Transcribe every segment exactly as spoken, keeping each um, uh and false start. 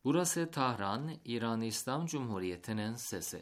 Burası Tahran, İran İslam Cumhuriyeti'nin sesi.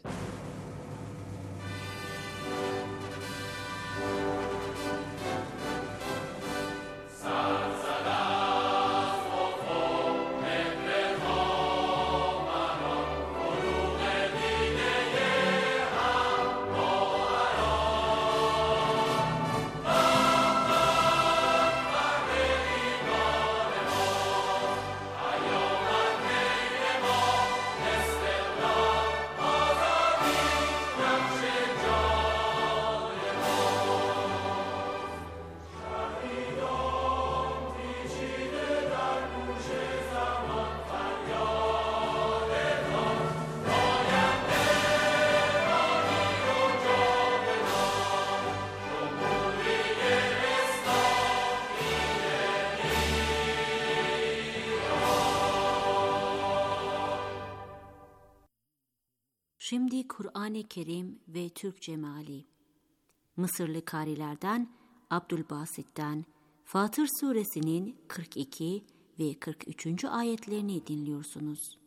Şimdi Kur'an-ı Kerim ve Türkçe meali. Mısırlı karilerden Abdülbasit'ten Fatır Suresinin kırk iki ve kırk üçüncü ayetlerini dinliyorsunuz.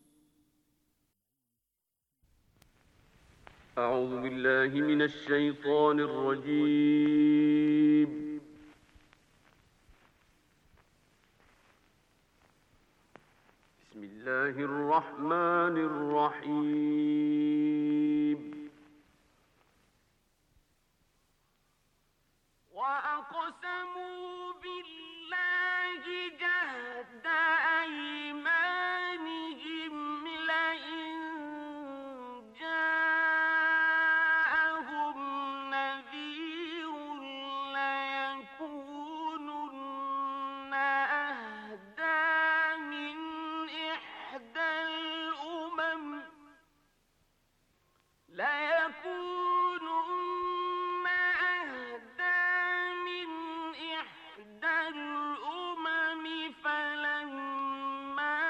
Euzu billahi mineşşeytanirracim. Bismillahirrahmanirrahim. وَأَقْسَمُوا بِاللَّهِ جَهْدَ أَيْمَانِهِمْ لَئِن جَاءَهُمْ نَذِيرٌ لَيَكُونُنَّ أَهْدَىٰ مِنْ إِحْدَى الْأُمَمِ لَيَكُونُنَّ أَهْدَىٰ مِنْ إِحْدَى الْأُمَمِ فَلَمَّا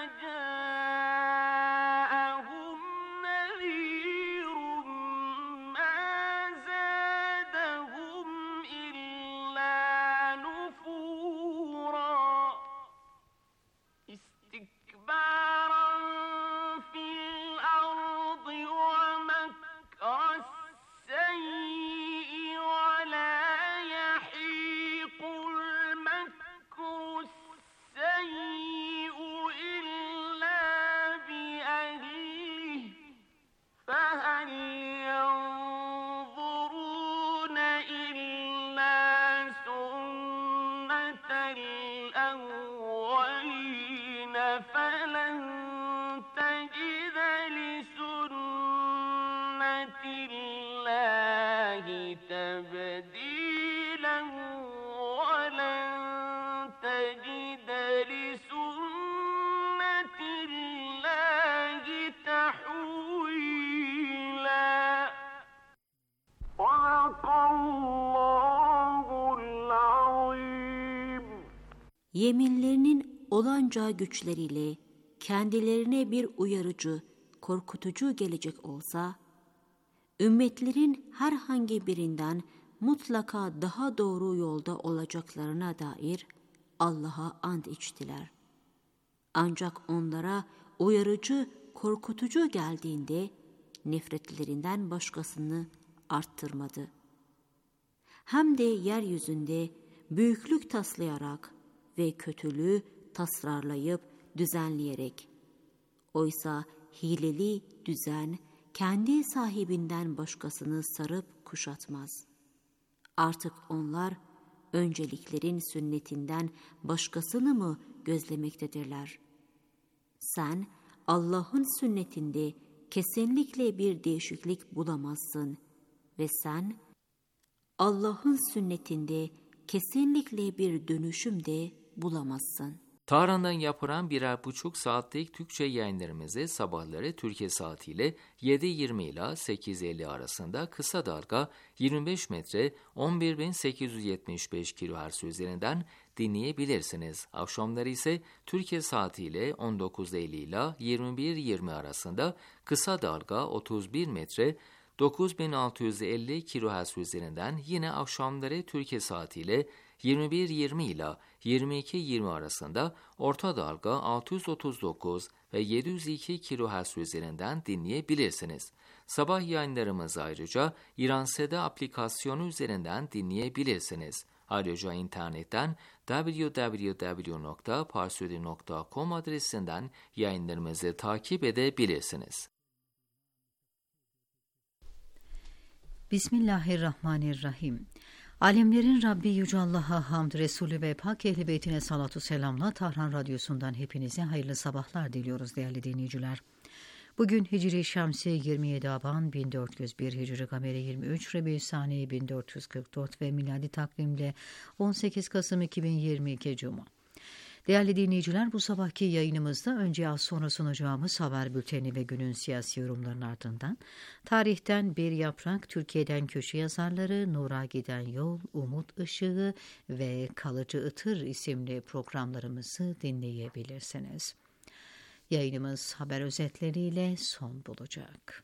جَاءَهُمْ نَذِيرٌ مَا زَادَهُمْ إِلَّا نُفُورًا اسْتِكْبَارًا فِي الْأَرْضِ وَمَكْرَ السَّيِّئِ وَلَا يَحِيقُ الْمَكْرُ السَّيِّئُ إِلَّا بِأَهْلِهِ فَهَلْ يَنظُرُونَ إِلَّا سُنَّتَ الْأَوَّلِينَ فَلَن تَجِدَ لِسُنَّتِ اللَّهِ تَبْدِيلًا وَلَن تَجِدَ لِسُنَّتِ اللَّهِ تَحْوِيلًا. صدق الله العظيم. Yeminlerinin olanca güçleriyle kendilerine bir uyarıcı, korkutucu gelecek olsa, ümmetlerin herhangi birinden mutlaka daha doğru yolda olacaklarına dair Allah'a ant içtiler. Ancak onlara uyarıcı, korkutucu geldiğinde nefretlerinden başkasını arttırmadı. Hem de yeryüzünde büyüklük taslayarak ve kötülüğü tasarlayıp düzenleyerek. Oysa hileli düzen kendi sahibinden başkasını sarıp kuşatmaz. Artık onlar önceliklerin sünnetinden başkasını mı gözlemektedirler? Sen Allah'ın sünnetinde kesinlikle bir değişiklik bulamazsın ve sen Allah'ın sünnetinde kesinlikle bir dönüşüm de bulamazsın. Tahran'dan yapılan birer buçuk saatlik Türkçe yayınlarımızı sabahları Türkiye saatiyle yedi yirmi ila sekiz elli arasında kısa dalga yirmi beş metre on bir bin sekiz yüz yetmiş beş kilohertz üzerinden dinleyebilirsiniz. Akşamları ise Türkiye saatiyle on dokuz elli ila yirmi bir yirmi arasında kısa dalga otuz bir metre dokuz bin altı yüz elli kilohertz üzerinden yine akşamları Türkiye saatiyle yirmi bir yirmi ila yirmi iki yirmi arasında orta dalga altı yüz otuz dokuz ve yedi yüz iki kilohertz üzerinden dinleyebilirsiniz. Sabah yayınlarımızı ayrıca İranseda aplikasyonu üzerinden dinleyebilirsiniz. Ayrıca internetten double-u double-u double-u nokta parsudi nokta com adresinden yayınlarımızı takip edebilirsiniz. Bismillahirrahmanirrahim. Alemlerin Rabbi Yüce Allah'a hamd, Resulü ve Pak Ehl-i Beytine salatu selamla Tahran Radyosu'ndan hepinize hayırlı sabahlar diliyoruz değerli dinleyiciler. Bugün Hicri Şemsi yirmi yedi Aban bin dört yüz bir, Hicri Kameri yirmi üç Rebi'ü bin dört yüz kırk dört ve miladi takvimle on sekiz Kasım iki bin yirmi iki Cuma. Değerli dinleyiciler, bu sabahki yayınımızda önce az sonra sunacağımız haber bülteni ve günün siyasi yorumlarının ardından tarihten bir yaprak, Türkiye'den köşe yazarları, Nur'a giden yol, Umut Işığı ve Kalıcı Itır isimli programlarımızı dinleyebilirsiniz. Yayınımız haber özetleriyle son bulacak.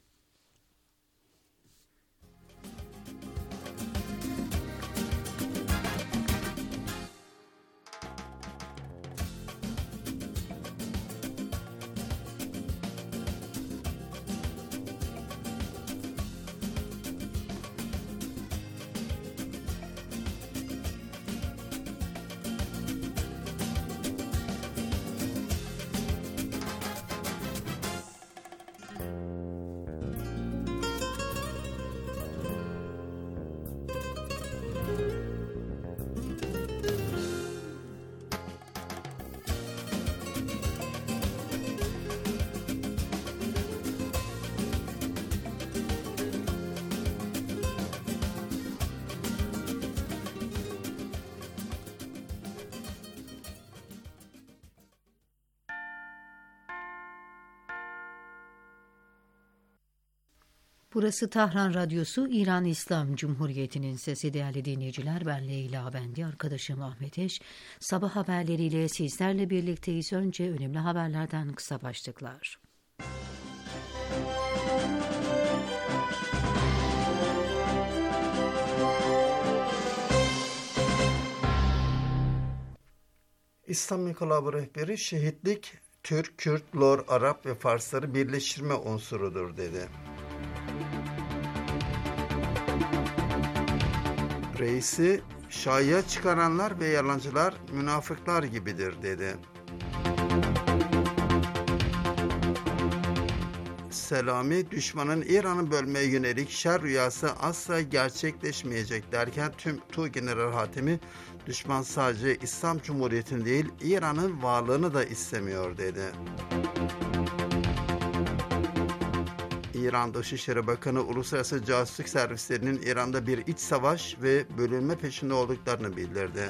Burası Tahran Radyosu, İran İslam Cumhuriyeti'nin sesi. Değerli dinleyiciler, ben Leyla Bendi, arkadaşım Ahmet Eş. Sabah haberleriyle sizlerle birlikteyiz. Önce önemli haberlerden kısa başlıklar. İslam İnkılabı rehberi, şehitlik Türk, Kürt, Lor, Arap ve Farsları birleştirme unsurudur dedi. Reisi, şaiye çıkaranlar ve yalancılar münafıklar gibidir dedi. Selami, düşmanın İran'ı bölmeye yönelik şer rüyası asla gerçekleşmeyecek derken tüm Tuğgeneral Hatemi, düşman sadece İslam Cumhuriyeti'ni değil İran'ın varlığını da istemiyor dedi. İran Dışişleri Bakanı, uluslararası casusluk servislerinin İran'da bir iç savaş ve bölünme peşinde olduklarını bildirdi.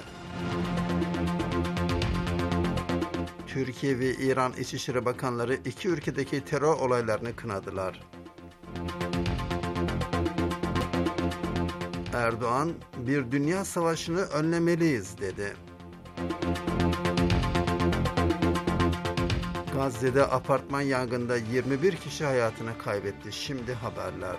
Türkiye ve İran İçişleri Bakanları iki ülkedeki terör olaylarını kınadılar. Erdoğan, bir dünya savaşını önlemeliyiz dedi. Gazze'de apartman yangında yirmi bir kişi hayatını kaybetti. Şimdi haberler.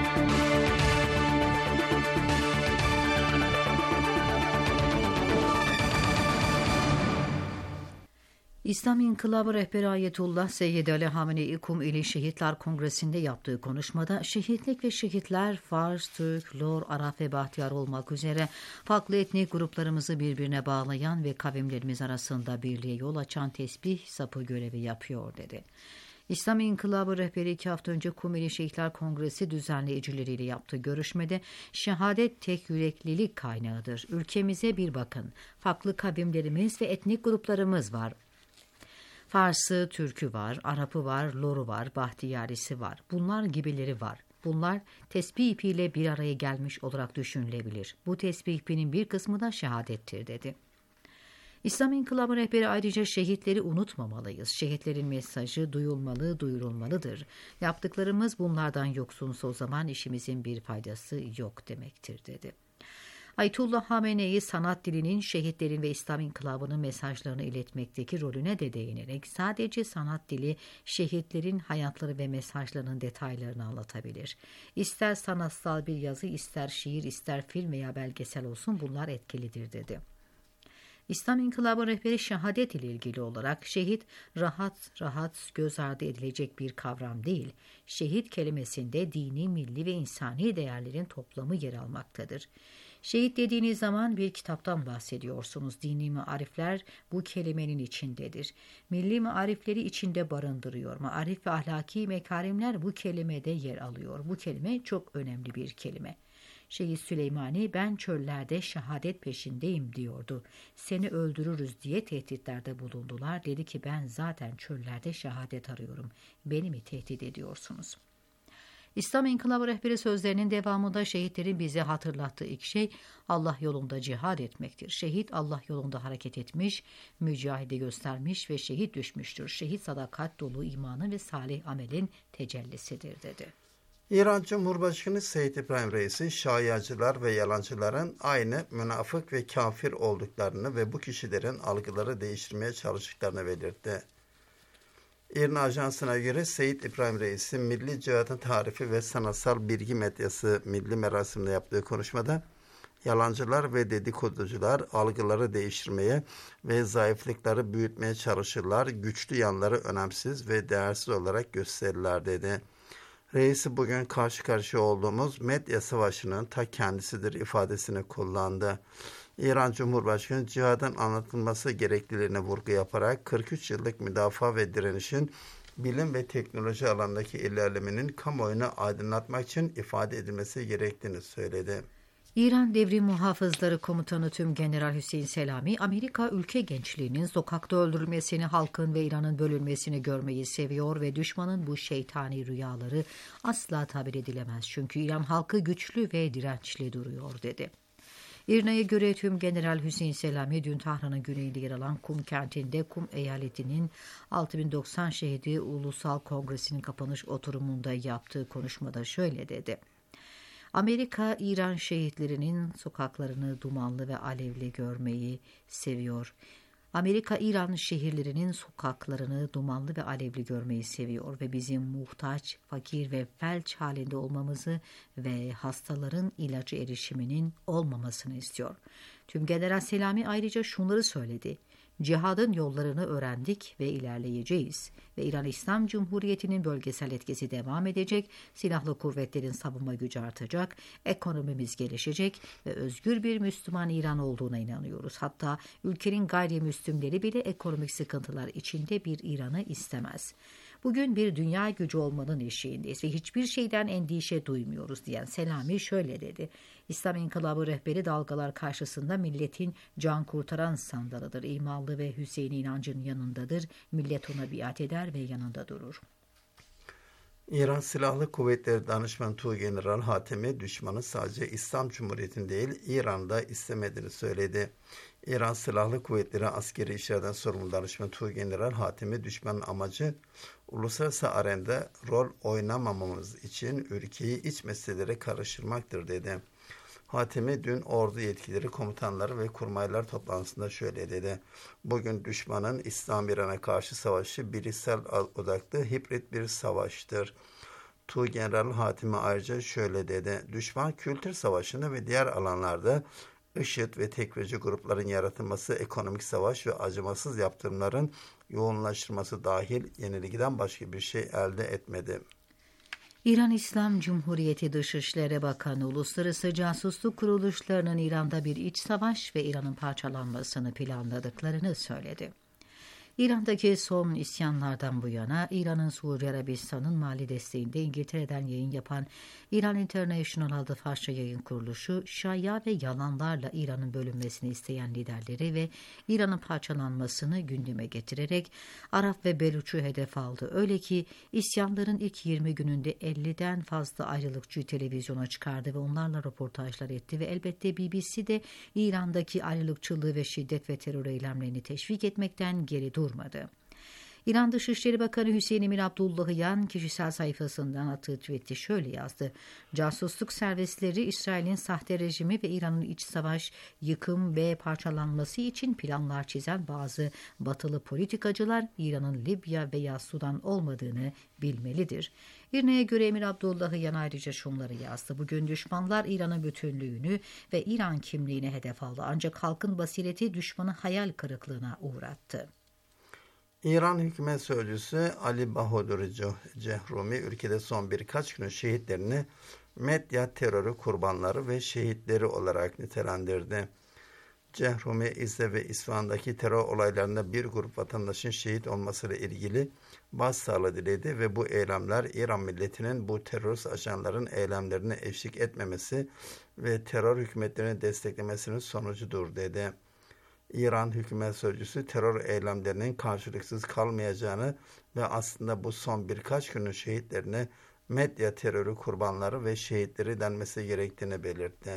İslam İnkılabı rehberi Ayetullah Seyyid Ali Hamenei Kumili Şehitler Kongresi'nde yaptığı konuşmada şehitlik ve şehitler Fars, Türk, Lor, Arap ve Bahtiyar olmak üzere farklı etnik gruplarımızı birbirine bağlayan ve kavimlerimiz arasında birliğe yol açan tesbih sapı görevi yapıyor dedi. İslam İnkılabı rehberi iki hafta önce Kumili Şehitler Kongresi düzenleyicileriyle yaptığı görüşmede şehadet tek yüreklilik kaynağıdır. Ülkemize bir bakın. Farklı kavimlerimiz ve etnik gruplarımız var. Fars'ı, Türk'ü var, Arap'ı var, Lor'u var, Bahtiyarisi var. Bunlar gibileri var. Bunlar tesbih ipiyle bir araya gelmiş olarak düşünülebilir. Bu tesbih ipinin bir kısmı da şehadettir dedi. İslam İnkılabı rehberi ayrıca şehitleri unutmamalıyız. Şehitlerin mesajı duyulmalı, duyurulmalıdır. Yaptıklarımız bunlardan yoksunsa o zaman işimizin bir faydası yok demektir dedi. Ayetullah Hamenei sanat dilinin şehitlerin ve İslam İnkılabı'nın mesajlarını iletmekteki rolüne de değinerek sadece sanat dili şehitlerin hayatları ve mesajlarının detaylarını anlatabilir. İster sanatsal bir yazı, ister şiir, ister film veya belgesel olsun bunlar etkilidir dedi. İslam İnkılabı rehberi şehadet ile ilgili olarak şehit rahat rahat göz ardı edilecek bir kavram değil. Şehit kelimesinde dini, milli ve insani değerlerin toplamı yer almaktadır. Şehit dediğiniz zaman bir kitaptan bahsediyorsunuz. Dini marifler bu kelimenin içindedir. Milli marifleri içinde barındırıyor. Marif ve ahlaki mekarimler bu kelimede yer alıyor. Bu kelime çok önemli bir kelime. Şehit Süleymani ben çöllerde şehadet peşindeyim diyordu. Seni öldürürüz diye tehditlerde bulundular. Dedi ki ben zaten çöllerde şehadet arıyorum. Beni mi tehdit ediyorsunuz? İslam İnkılabı rehberi sözlerinin devamında şehitlerin bize hatırlattığı ilk şey Allah yolunda cihad etmektir. Şehit Allah yolunda hareket etmiş, mücahide göstermiş ve şehit düşmüştür. Şehit sadakat dolu imanın ve salih amelin tecellisidir dedi. İran Cumhurbaşkanı Seyyid İbrahim Reisi, şayiacılar ve yalancıların aynı münafık ve kafir olduklarını ve bu kişilerin algıları değiştirmeye çalıştıklarını belirtti. İRNA Ajansı'na göre Seyyid İbrahim Reisi, Milli Cihadın Tarifi ve Sanatsal Bilgi Medyası Milli Merasim'de yaptığı konuşmada, yalancılar ve dedikoducular algıları değiştirmeye ve zayıflıkları büyütmeye çalışırlar, güçlü yanları önemsiz ve değersiz olarak gösterirler dedi. Reisi bugün karşı karşıya olduğumuz medya savaşının ta kendisidir ifadesini kullandı. İran Cumhurbaşkanı cihadın anlatılması gerekliliğine vurgu yaparak kırk üç yıllık müdafaa ve direnişin bilim ve teknoloji alanındaki ilerlemenin kamuoyunu aydınlatmak için ifade edilmesi gerektiğini söyledi. İran Devrim Muhafızları Komutanı Tümgeneral Hüseyin Selami, Amerika ülke gençliğinin sokakta öldürülmesini, halkın ve İran'ın bölünmesini görmeyi seviyor ve düşmanın bu şeytani rüyaları asla tabir edilemez. Çünkü İran halkı güçlü ve dirençli duruyor dedi. İRNA'ya göre Tümgeneral Hüseyin Selami dün Tahran'ın güneyinde yer alan Kum kentinde Kum eyaletinin altı bin doksan şehidi Ulusal Kongresi'nin kapanış oturumunda yaptığı konuşmada şöyle dedi. Amerika, İran şehitlerinin sokaklarını dumanlı ve alevli görmeyi seviyor. Amerika, İran şehirlerinin sokaklarını dumanlı ve alevli görmeyi seviyor ve bizim muhtaç, fakir ve felç halinde olmamızı ve hastaların ilacı erişiminin olmamasını istiyor. Tümgeneral Selami ayrıca şunları söyledi. Cihadın yollarını öğrendik ve ilerleyeceğiz ve İran İslam Cumhuriyeti'nin bölgesel etkisi devam edecek, silahlı kuvvetlerin savunma gücü artacak, ekonomimiz gelişecek ve özgür bir Müslüman İran olduğuna inanıyoruz. Hatta ülkenin gayrimüslimleri bile ekonomik sıkıntılar içinde bir İran'ı istemez. Bugün bir dünya gücü olmanın eşiğindeyiz ve hiçbir şeyden endişe duymuyoruz diyen Selami şöyle dedi. İslam İnkılabı rehberi dalgalar karşısında milletin can kurtaran sandalıdır. İmanlı ve Hüseyin inancının yanındadır. Millet ona biat eder ve yanında durur. İran Silahlı Kuvvetleri Danışmanı Tuğgeneral Hatemi, düşmanı sadece İslam Cumhuriyeti'nin değil, İran'da istemediğini söyledi. İran Silahlı Kuvvetleri Askeri İşlerden Sorumlu Danışmanı Tuğgeneral Hatemi, düşmanın amacı uluslararası arenada rol oynamamamız için ülkeyi iç meselelere karıştırmaktır dedi. Hatemi dün ordu yetkilileri, komutanları ve kurmaylar toplantısında şöyle dedi. Bugün düşmanın İslam İran'a karşı savaşı bilişsel odaklı hibrit bir savaştır. Tuğgeneral Hatemi ayrıca şöyle dedi. Düşman kültür savaşında ve diğer alanlarda IŞİD ve tekfirci grupların yaratılması, ekonomik savaş ve acımasız yaptırımların yoğunlaştırması dahil yenilgiden başka bir şey elde etmedi. İran İslam Cumhuriyeti Dışişleri Bakanı, uluslararası casusluk kuruluşlarının İran'da bir iç savaş ve İran'ın parçalanmasını planladıklarını söyledi. İran'daki son isyanlardan bu yana İran'ın Suudi Arabistan'ın mali desteğinde İngiltere'den yayın yapan İran International adlı Farsça yayın kuruluşu, şaya ve yalanlarla İran'ın bölünmesini isteyen liderleri ve İran'ın parçalanmasını gündeme getirerek Arap ve Beluç'u hedef aldı. Öyle ki isyanların ilk yirmi gününde elliden fazla ayrılıkçı televizyona çıkardı ve onlarla röportajlar etti ve elbette B B C de İran'daki ayrılıkçılığı ve şiddet ve terör eylemlerini teşvik etmekten geri durmadı. Durmadı. İran Dışişleri Bakanı Hüseyin Emir Abdullahian kişisel sayfasından attığı tweet'te şöyle yazdı. Casusluk servisleri İsrail'in sahte rejimi ve İran'ın iç savaş, yıkım ve parçalanması için planlar çizen bazı batılı politikacılar İran'ın Libya veya Sudan olmadığını bilmelidir. İrna'ya göre Emir Abdullahyan ayrıca şunları yazdı. Bugün düşmanlar İran'ın bütünlüğünü ve İran kimliğini hedef aldı. Ancak halkın basireti düşmanı hayal kırıklığına uğrattı. İran hükümet sözcüsü Ali Bahadur Cehrumi ülkede son birkaç günün şehitlerini medya terörü kurbanları ve şehitleri olarak nitelendirdi. Cehrumi, İzze ve İsfahan'daki terör olaylarında bir grup vatandaşın şehit olmasıyla ilgili başsağlığı diledi ve bu eylemler İran milletinin bu terörist ajanların eylemlerine eşlik etmemesi ve terör hükümetlerini desteklemesinin sonucudur dedi. İran hükümet sözcüsü terör eylemlerinin karşılıksız kalmayacağını ve aslında bu son birkaç günün şehitlerine medya terörü kurbanları ve şehitleri denmesi gerektiğini belirtti.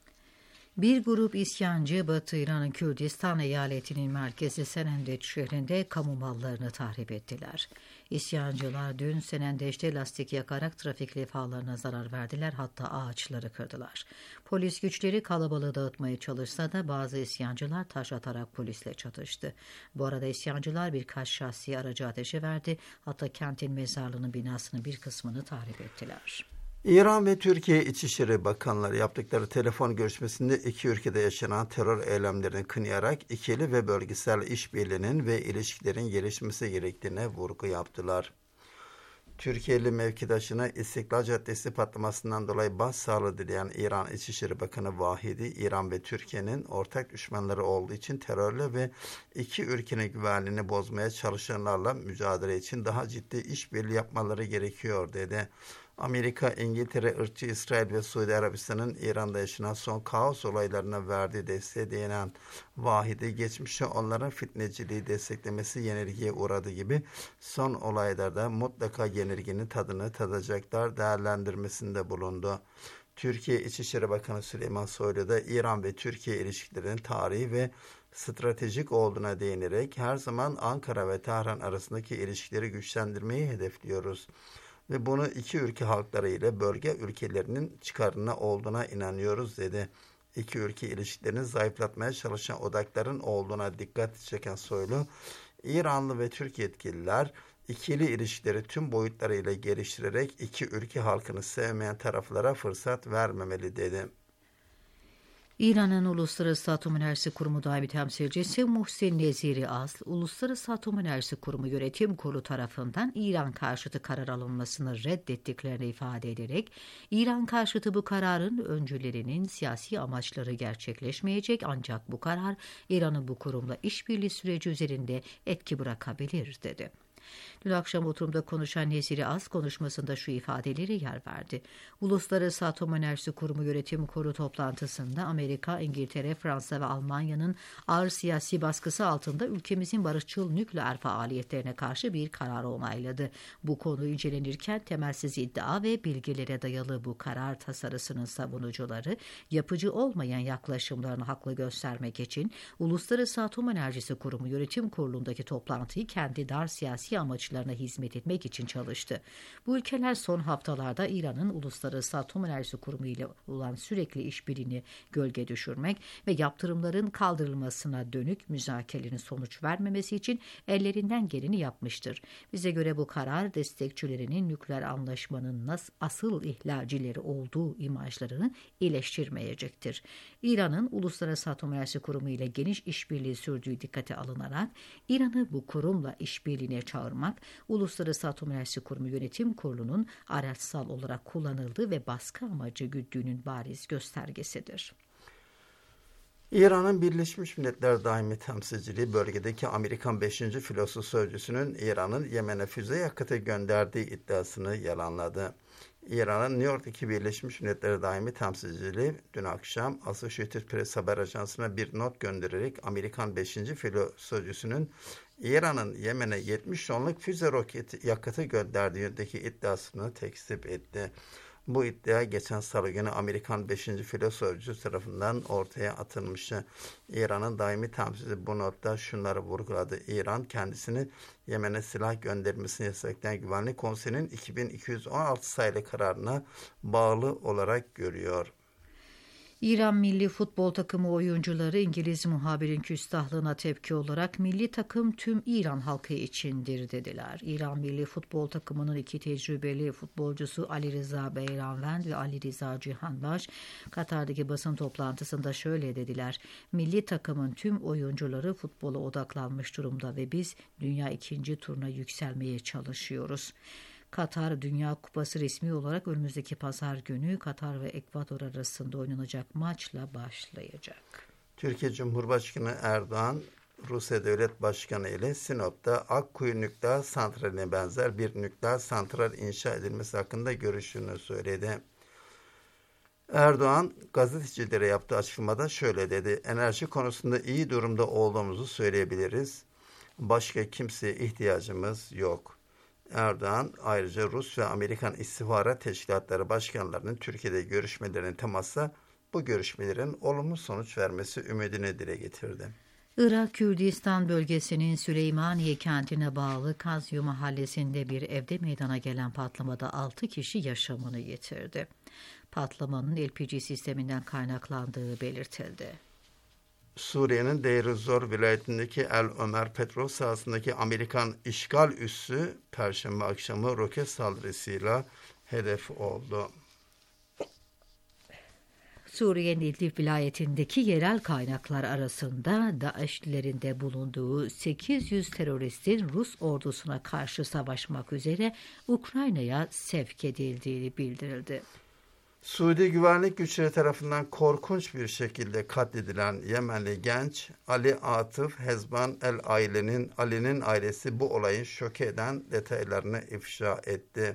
Bir grup isyancı Batı İran'ın Kürdistan eyaletinin merkezi Senendeç şehrinde kamu mallarını tahrip ettiler. İsyancılar dün Senendeç'te lastik yakarak trafik levhalarına zarar verdiler, hatta ağaçları kırdılar. Polis güçleri kalabalığı dağıtmaya çalışsa da bazı isyancılar taş atarak polisle çatıştı. Bu arada isyancılar birkaç şahsi aracı ateşe verdi, hatta kentin mezarlığının binasının bir kısmını tahrip ettiler. İran ve Türkiye İçişleri Bakanları yaptıkları telefon görüşmesinde iki ülkede yaşanan terör eylemlerini kınayarak ikili ve bölgesel işbirliğinin ve ilişkilerin gelişmesi gerektiğine vurgu yaptılar. Türkiye'li mevkidaşına İstiklal Caddesi patlamasından dolayı başsağlığı dileyen İran İçişleri Bakanı Vahidi, İran ve Türkiye'nin ortak düşmanları olduğu için terörle ve iki ülkenin güvenliğini bozmaya çalışanlarla mücadele için daha ciddi işbirliği yapmaları gerekiyor dedi. Amerika, İngiltere, ırkçı İsrail ve Suudi Arabistan'ın İran'da yaşanan son kaos olaylarına verdiği desteğe değinen Vahidi, geçmişte onların fitneciliği desteklemesi yenilgiye uğradı gibi son olaylarda mutlaka yenilginin tadını tadacaklar değerlendirmesinde bulundu. Türkiye İçişleri Bakanı Süleyman Soylu da İran ve Türkiye ilişkilerinin tarihi ve stratejik olduğuna değinerek her zaman Ankara ve Tahran arasındaki ilişkileri güçlendirmeyi hedefliyoruz ve bunu iki ülke halkları ile bölge ülkelerinin çıkarına olduğuna inanıyoruz dedi. İki ülke ilişkilerini zayıflatmaya çalışan odakların olduğuna dikkat çeken Soylu, İranlı ve Türk yetkililer ikili ilişkileri tüm boyutlarıyla geliştirerek iki ülke halkını sevmeyen taraflara fırsat vermemeli dedi. İran'ın Uluslararası Atom Enerjisi Kurumu daimi temsilcisi Muhsin Neziri Asl, Uluslararası Atom Enerjisi Kurumu Yönetim Kurulu tarafından İran karşıtı karar alınmasını reddettiklerini ifade ederek, İran karşıtı bu kararın öncülerinin siyasi amaçları gerçekleşmeyecek, ancak bu karar İran'ın bu kurumla işbirliği süreci üzerinde etki bırakabilir dedi. Dün akşam oturumda konuşan Neziri Az konuşmasında şu ifadeleri yer verdi. Uluslararası Atom Enerjisi Kurumu Yönetim Kurulu toplantısında Amerika, İngiltere, Fransa ve Almanya'nın ağır siyasi baskısı altında ülkemizin barışçıl nükleer faaliyetlerine karşı bir karar onayladı. Bu konu incelenirken temelsiz iddia ve bilgilere dayalı bu karar tasarısının savunucuları yapıcı olmayan yaklaşımlarını haklı göstermek için Uluslararası Atom Enerjisi Kurumu Yönetim Kurulu'ndaki toplantıyı kendi dar siyasi amaçlarına hizmet etmek için çalıştı. Bu ülkeler son haftalarda İran'ın Uluslararası Atom Enerjisi Kurumu ile olan sürekli işbirliğini gölge düşürmek ve yaptırımların kaldırılmasına dönük müzakerelerin sonuç vermemesi için ellerinden geleni yapmıştır. Bize göre bu karar destekçilerinin nükleer anlaşmanın nasıl asıl ihlalcileri olduğu imajlarını iyileştirmeyecektir. İran'ın Uluslararası Atom Enerjisi Kurumu ile geniş işbirliği sürdüğü dikkate alınarak İran'ı bu kurumla işbirliğine çağırmak, Uluslararası Atom Enerjisi Kurumu Yönetim Kurulu'nun araçsal olarak kullanıldığı ve baskı amacı güttüğünün bariz göstergesidir. İran'ın Birleşmiş Milletler Daimi Temsilciliği bölgedeki Amerikan beşinci filosu sözcüsünün İran'ın Yemen'e füze yakıtı gönderdiği iddiasını yalanladı. İran'ın New York'taki Birleşmiş Milletler Daimi Temsilciliği dün akşam Associated Press haber ajansına bir not göndererek Amerikan beşinci filo sözcüsünün İran'ın Yemen'e yetmiş tonluk füze roketi yakıtı gönderdiği yönündeki iddiasını tekzip etti. Bu iddia geçen salı günü Amerikan beşinci filo sözcüsü tarafından ortaya atılmıştı. İran'ın daimi temsilcisi bu notta şunları vurguladı. İran kendisini Yemen'e silah göndermesini yasaklayan Güvenlik Konseyi'nin iki bin iki yüz on altı sayılı kararına bağlı olarak görüyor. İran milli futbol takımı oyuncuları İngiliz muhabirin küstahlığına tepki olarak milli takım tüm İran halkı içindir dediler. İran milli futbol takımının iki tecrübeli futbolcusu Ali Rıza Beyranvend ve Ali Rıza Cihanbaş Katar'daki basın toplantısında şöyle dediler. Milli takımın tüm oyuncuları futbola odaklanmış durumda ve biz dünya ikinci turuna yükselmeye çalışıyoruz. Katar Dünya Kupası resmi olarak önümüzdeki pazar günü Katar ve Ekvador arasında oynanacak maçla başlayacak. Türkiye Cumhurbaşkanı Erdoğan, Rusya Devlet Başkanı ile Sinop'ta Akkuyu Nükleer Santrali'ne benzer bir nükleer santral inşa edilmesi hakkında görüşünü söyledi. Erdoğan gazetecilere yaptığı açıklamada şöyle dedi. Enerji konusunda iyi durumda olduğumuzu söyleyebiliriz. Başka kimseye ihtiyacımız yok. Erdoğan ayrıca Rus ve Amerikan istihbarat teşkilatları başkanlarının Türkiye'de görüşmelerinin temasla bu görüşmelerin olumlu sonuç vermesi ümidini dile getirdi. Irak Kürdistan bölgesinin Süleymaniye kentine bağlı Kazyu mahallesinde bir evde meydana gelen patlamada altı kişi yaşamını yitirdi. Patlamanın L P G sisteminden kaynaklandığı belirtildi. Suriye'nin Deir ez-Zor vilayetindeki El Ömer petrol sahasındaki Amerikan işgal üssü Perşembe akşamı roket saldırısıyla hedef oldu. Suriye'nin İdlib vilayetindeki yerel kaynaklar arasında DAEŞ'lilerin de bulunduğu sekiz yüz teröristin Rus ordusuna karşı savaşmak üzere Ukrayna'ya sevk edildiği bildirildi. Suudi güvenlik güçleri tarafından korkunç bir şekilde katledilen Yemenli genç Ali Atıf Hezban El Aile'nin Ali'nin ailesi bu olayın şoke eden detaylarını ifşa etti.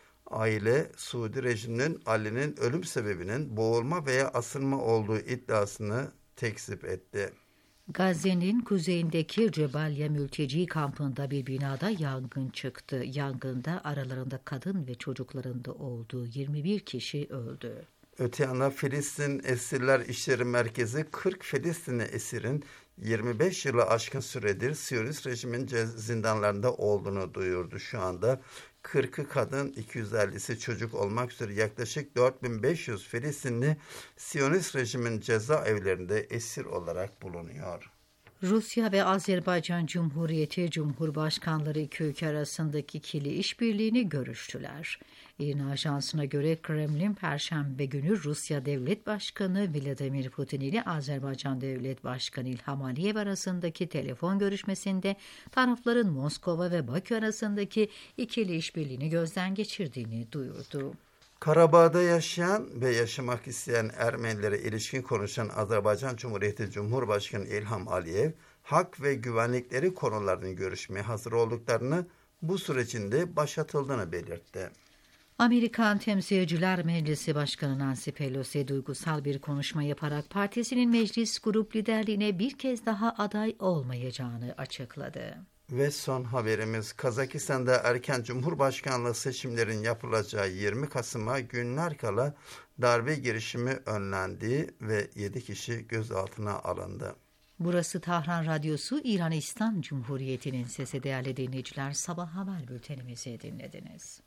Aile, Suudi rejiminin Ali'nin ölüm sebebinin boğulma veya asılma olduğu iddiasını tekzip etti. Gazze'nin kuzeyindeki Cebaliye mülteci kampında bir binada yangın çıktı. Yangında aralarında kadın ve çocukların da olduğu yirmi bir kişi öldü. Öte yana Filistin Esirler İşleri Merkezi kırk Filistinli esirin yirmi beş yılı aşkın süredir Siyonist rejimin zindanlarında olduğunu duyurdu. Şu anda kırkı kadın, iki yüz ellisi çocuk olmak üzere yaklaşık dört bin beş yüz Filistinli Siyonist rejimin cezaevlerinde esir olarak bulunuyor. Rusya ve Azerbaycan Cumhuriyeti Cumhurbaşkanları iki ülke arasındaki ikili işbirliğini görüştüler. İRNA Ajansı'na göre Kremlin Perşembe günü Rusya Devlet Başkanı Vladimir Putin ile Azerbaycan Devlet Başkanı İlham Aliyev arasındaki telefon görüşmesinde tarafların Moskova ve Bakü arasındaki ikili işbirliğini gözden geçirdiğini duyurdu. Karabağ'da yaşayan ve yaşamak isteyen Ermenilere ilişkin konuşan Azerbaycan Cumhuriyeti Cumhurbaşkanı İlham Aliyev, hak ve güvenlikleri konularını görüşmeye hazır olduklarını, bu sürecin de başlatıldığını belirtti. Amerikan Temsilciler Meclisi Başkanı Nancy Pelosi duygusal bir konuşma yaparak partisinin meclis grup liderliğine bir kez daha aday olmayacağını açıkladı. Ve son haberimiz, Kazakistan'da erken Cumhurbaşkanlığı seçimlerin yapılacağı yirmi Kasım'a günler kala darbe girişimi önlendi ve yedi kişi gözaltına alındı. Burası Tahran Radyosu, İran İslam Cumhuriyeti'nin sesi. Değerli dinleyiciler, sabah haber bültenimizi dinlediniz.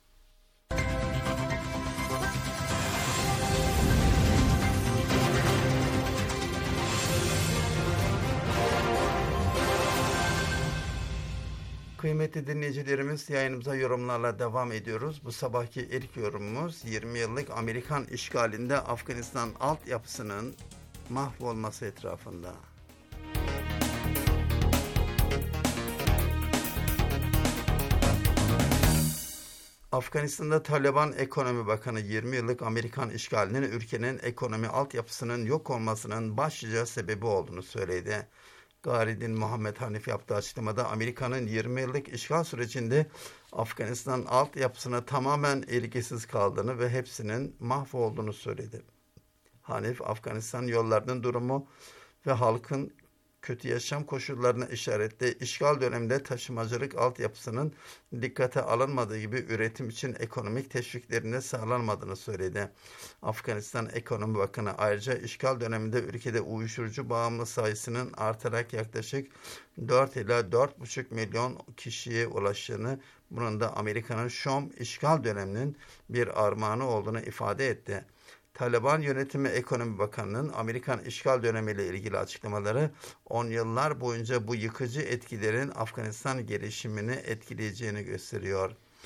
Kıymetli dinleyicilerimiz, yayınımıza yorumlarla devam ediyoruz. Bu sabahki ilk yorumumuz yirmi yıllık Amerikan işgalinde Afganistan altyapısının mahvolması etrafında. Afganistan'da Taliban Ekonomi Bakanı yirmi yıllık Amerikan işgalinin ülkenin ekonomi altyapısının yok olmasının başlıca sebebi olduğunu söyledi. Garidin Muhammed Hanif yaptığı açıklamada Amerika'nın yirmi yıllık işgal sürecinde Afganistan altyapısına tamamen ilgisiz kaldığını ve hepsinin mahvolduğunu söyledi. Hanif, Afganistan yollarının durumu ve halkın kötü yaşam koşullarına işaretle işgal döneminde taşımacılık altyapısının dikkate alınmadığı gibi üretim için ekonomik teşviklerine sağlanmadığını söyledi. Afganistan Ekonomi Bakanı ayrıca işgal döneminde ülkede uyuşturucu bağımlı sayısının artarak yaklaşık dört ila dört buçuk milyon kişiye ulaştığını, bunun da Amerika'nın Şom işgal döneminin bir armağanı olduğunu ifade etti. Taliban yönetimi Ekonomi Bakanı'nın Amerikan işgal dönemiyle ilgili açıklamaları on yıllar boyunca bu yıkıcı etkilerin Afganistan gelişimini etkileyeceğini gösteriyor.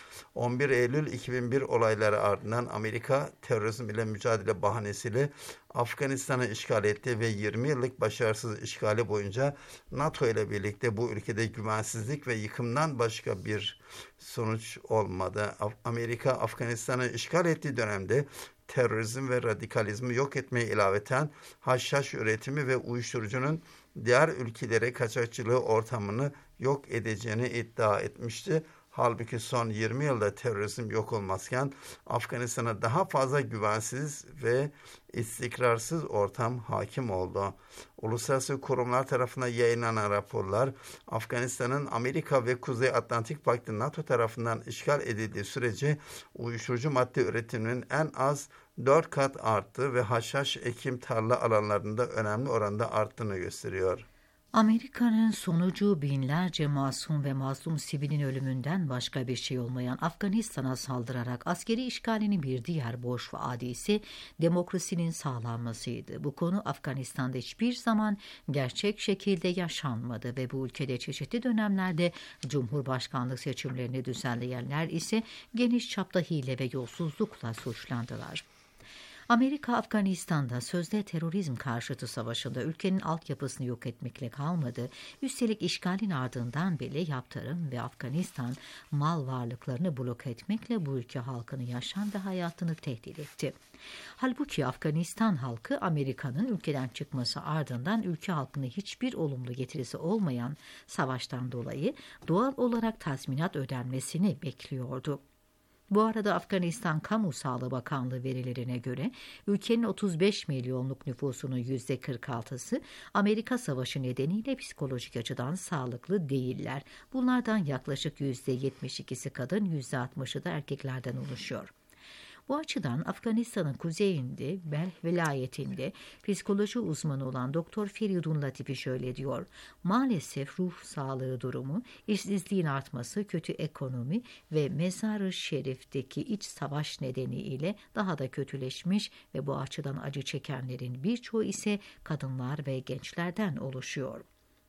on bir Eylül iki bin bir olayları ardından Amerika terörizm ile mücadele bahanesiyle Afganistan'ı işgal etti ve yirmi yıllık başarısız işgali boyunca NATO ile birlikte bu ülkede güvensizlik ve yıkımdan başka bir sonuç olmadı. Amerika Afganistan'ı işgal ettiği dönemde terörizm ve radikalizmi yok etmeye ilaveten haşhaş üretimi ve uyuşturucunun diğer ülkelere kaçakçılığı ortamını yok edeceğini iddia etmişti. Halbuki son yirmi yılda terörizm yok olmazken Afganistan'a daha fazla güvensiz ve istikrarsız ortam hakim oldu. Uluslararası kurumlar tarafından yayınlanan raporlar, Afganistan'ın Amerika ve Kuzey Atlantik Paktı NATO tarafından işgal edildiği sürece uyuşturucu madde üretiminin en az dört kat arttığı ve haşhaş ekim tarla alanlarında önemli oranda arttığını gösteriyor. Amerika'nın sonucu binlerce masum ve mazlum sivilin ölümünden başka bir şey olmayan Afganistan'a saldırarak askeri işgalinin bir diğer boş vaadi ise demokrasinin sağlanmasıydı. Bu konu Afganistan'da hiçbir zaman gerçek şekilde yaşanmadı ve bu ülkede çeşitli dönemlerde Cumhurbaşkanlık seçimlerini düzenleyenler ise geniş çapta hile ve yolsuzlukla suçlandılar. Amerika, Afganistan'da sözde terörizm karşıtı savaşında ülkenin altyapısını yok etmekle kalmadı, üstelik işgalin ardından bile yaptırım ve Afganistan mal varlıklarını blok etmekle bu ülke halkının yaşam ve hayatını tehdit etti. Halbuki Afganistan halkı Amerika'nın ülkeden çıkması ardından ülke halkına hiçbir olumlu getirisi olmayan savaştan dolayı doğal olarak tazminat ödenmesini bekliyordu. Bu arada Afganistan Kamu Sağlığı Bakanlığı verilerine göre ülkenin otuz beş milyonluk nüfusunun yüzde kırk altısı Amerika Savaşı nedeniyle psikolojik açıdan sağlıklı değiller. Bunlardan yaklaşık yüzde yetmiş ikisi kadın, yüzde altmışı da erkeklerden oluşuyor. Bu açıdan Afganistan'ın kuzeyinde, Belh vilayetinde psikoloji uzmanı olan Doktor Feridun Latifi şöyle diyor: maalesef ruh sağlığı durumu, işsizliğin artması, kötü ekonomi ve Mezar-ı Şerif'teki iç savaş nedeniyle daha da kötüleşmiş ve bu açıdan acı çekenlerin birçoğu ise kadınlar ve gençlerden oluşuyor.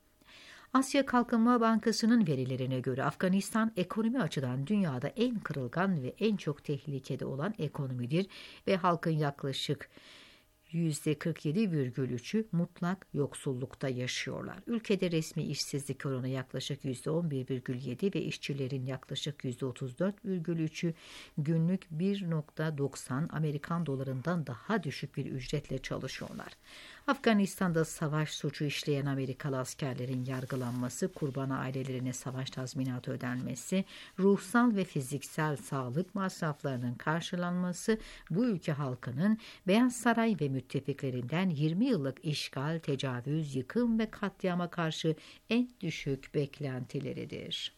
Asya Kalkınma Bankası'nın verilerine göre Afganistan ekonomi açıdan dünyada en kırılgan ve en çok tehlikede olan ekonomidir ve halkın yaklaşık yüzde kırk yedi virgül üçü mutlak yoksullukta yaşıyorlar. Ülkede resmi işsizlik oranı yaklaşık yüzde on bir virgül yedi ve işçilerin yaklaşık yüzde otuz dört virgül üçü günlük bir virgül doksan Amerikan dolarından daha düşük bir ücretle çalışıyorlar. Afganistan'da savaş suçu işleyen Amerikalı askerlerin yargılanması, kurban ailelerine savaş tazminatı ödenmesi, ruhsal ve fiziksel sağlık masraflarının karşılanması bu ülke halkının Beyaz Saray ve müttefiklerinden yirmi yıllık işgal, tecavüz, yıkım ve katliama karşı en düşük beklentileridir.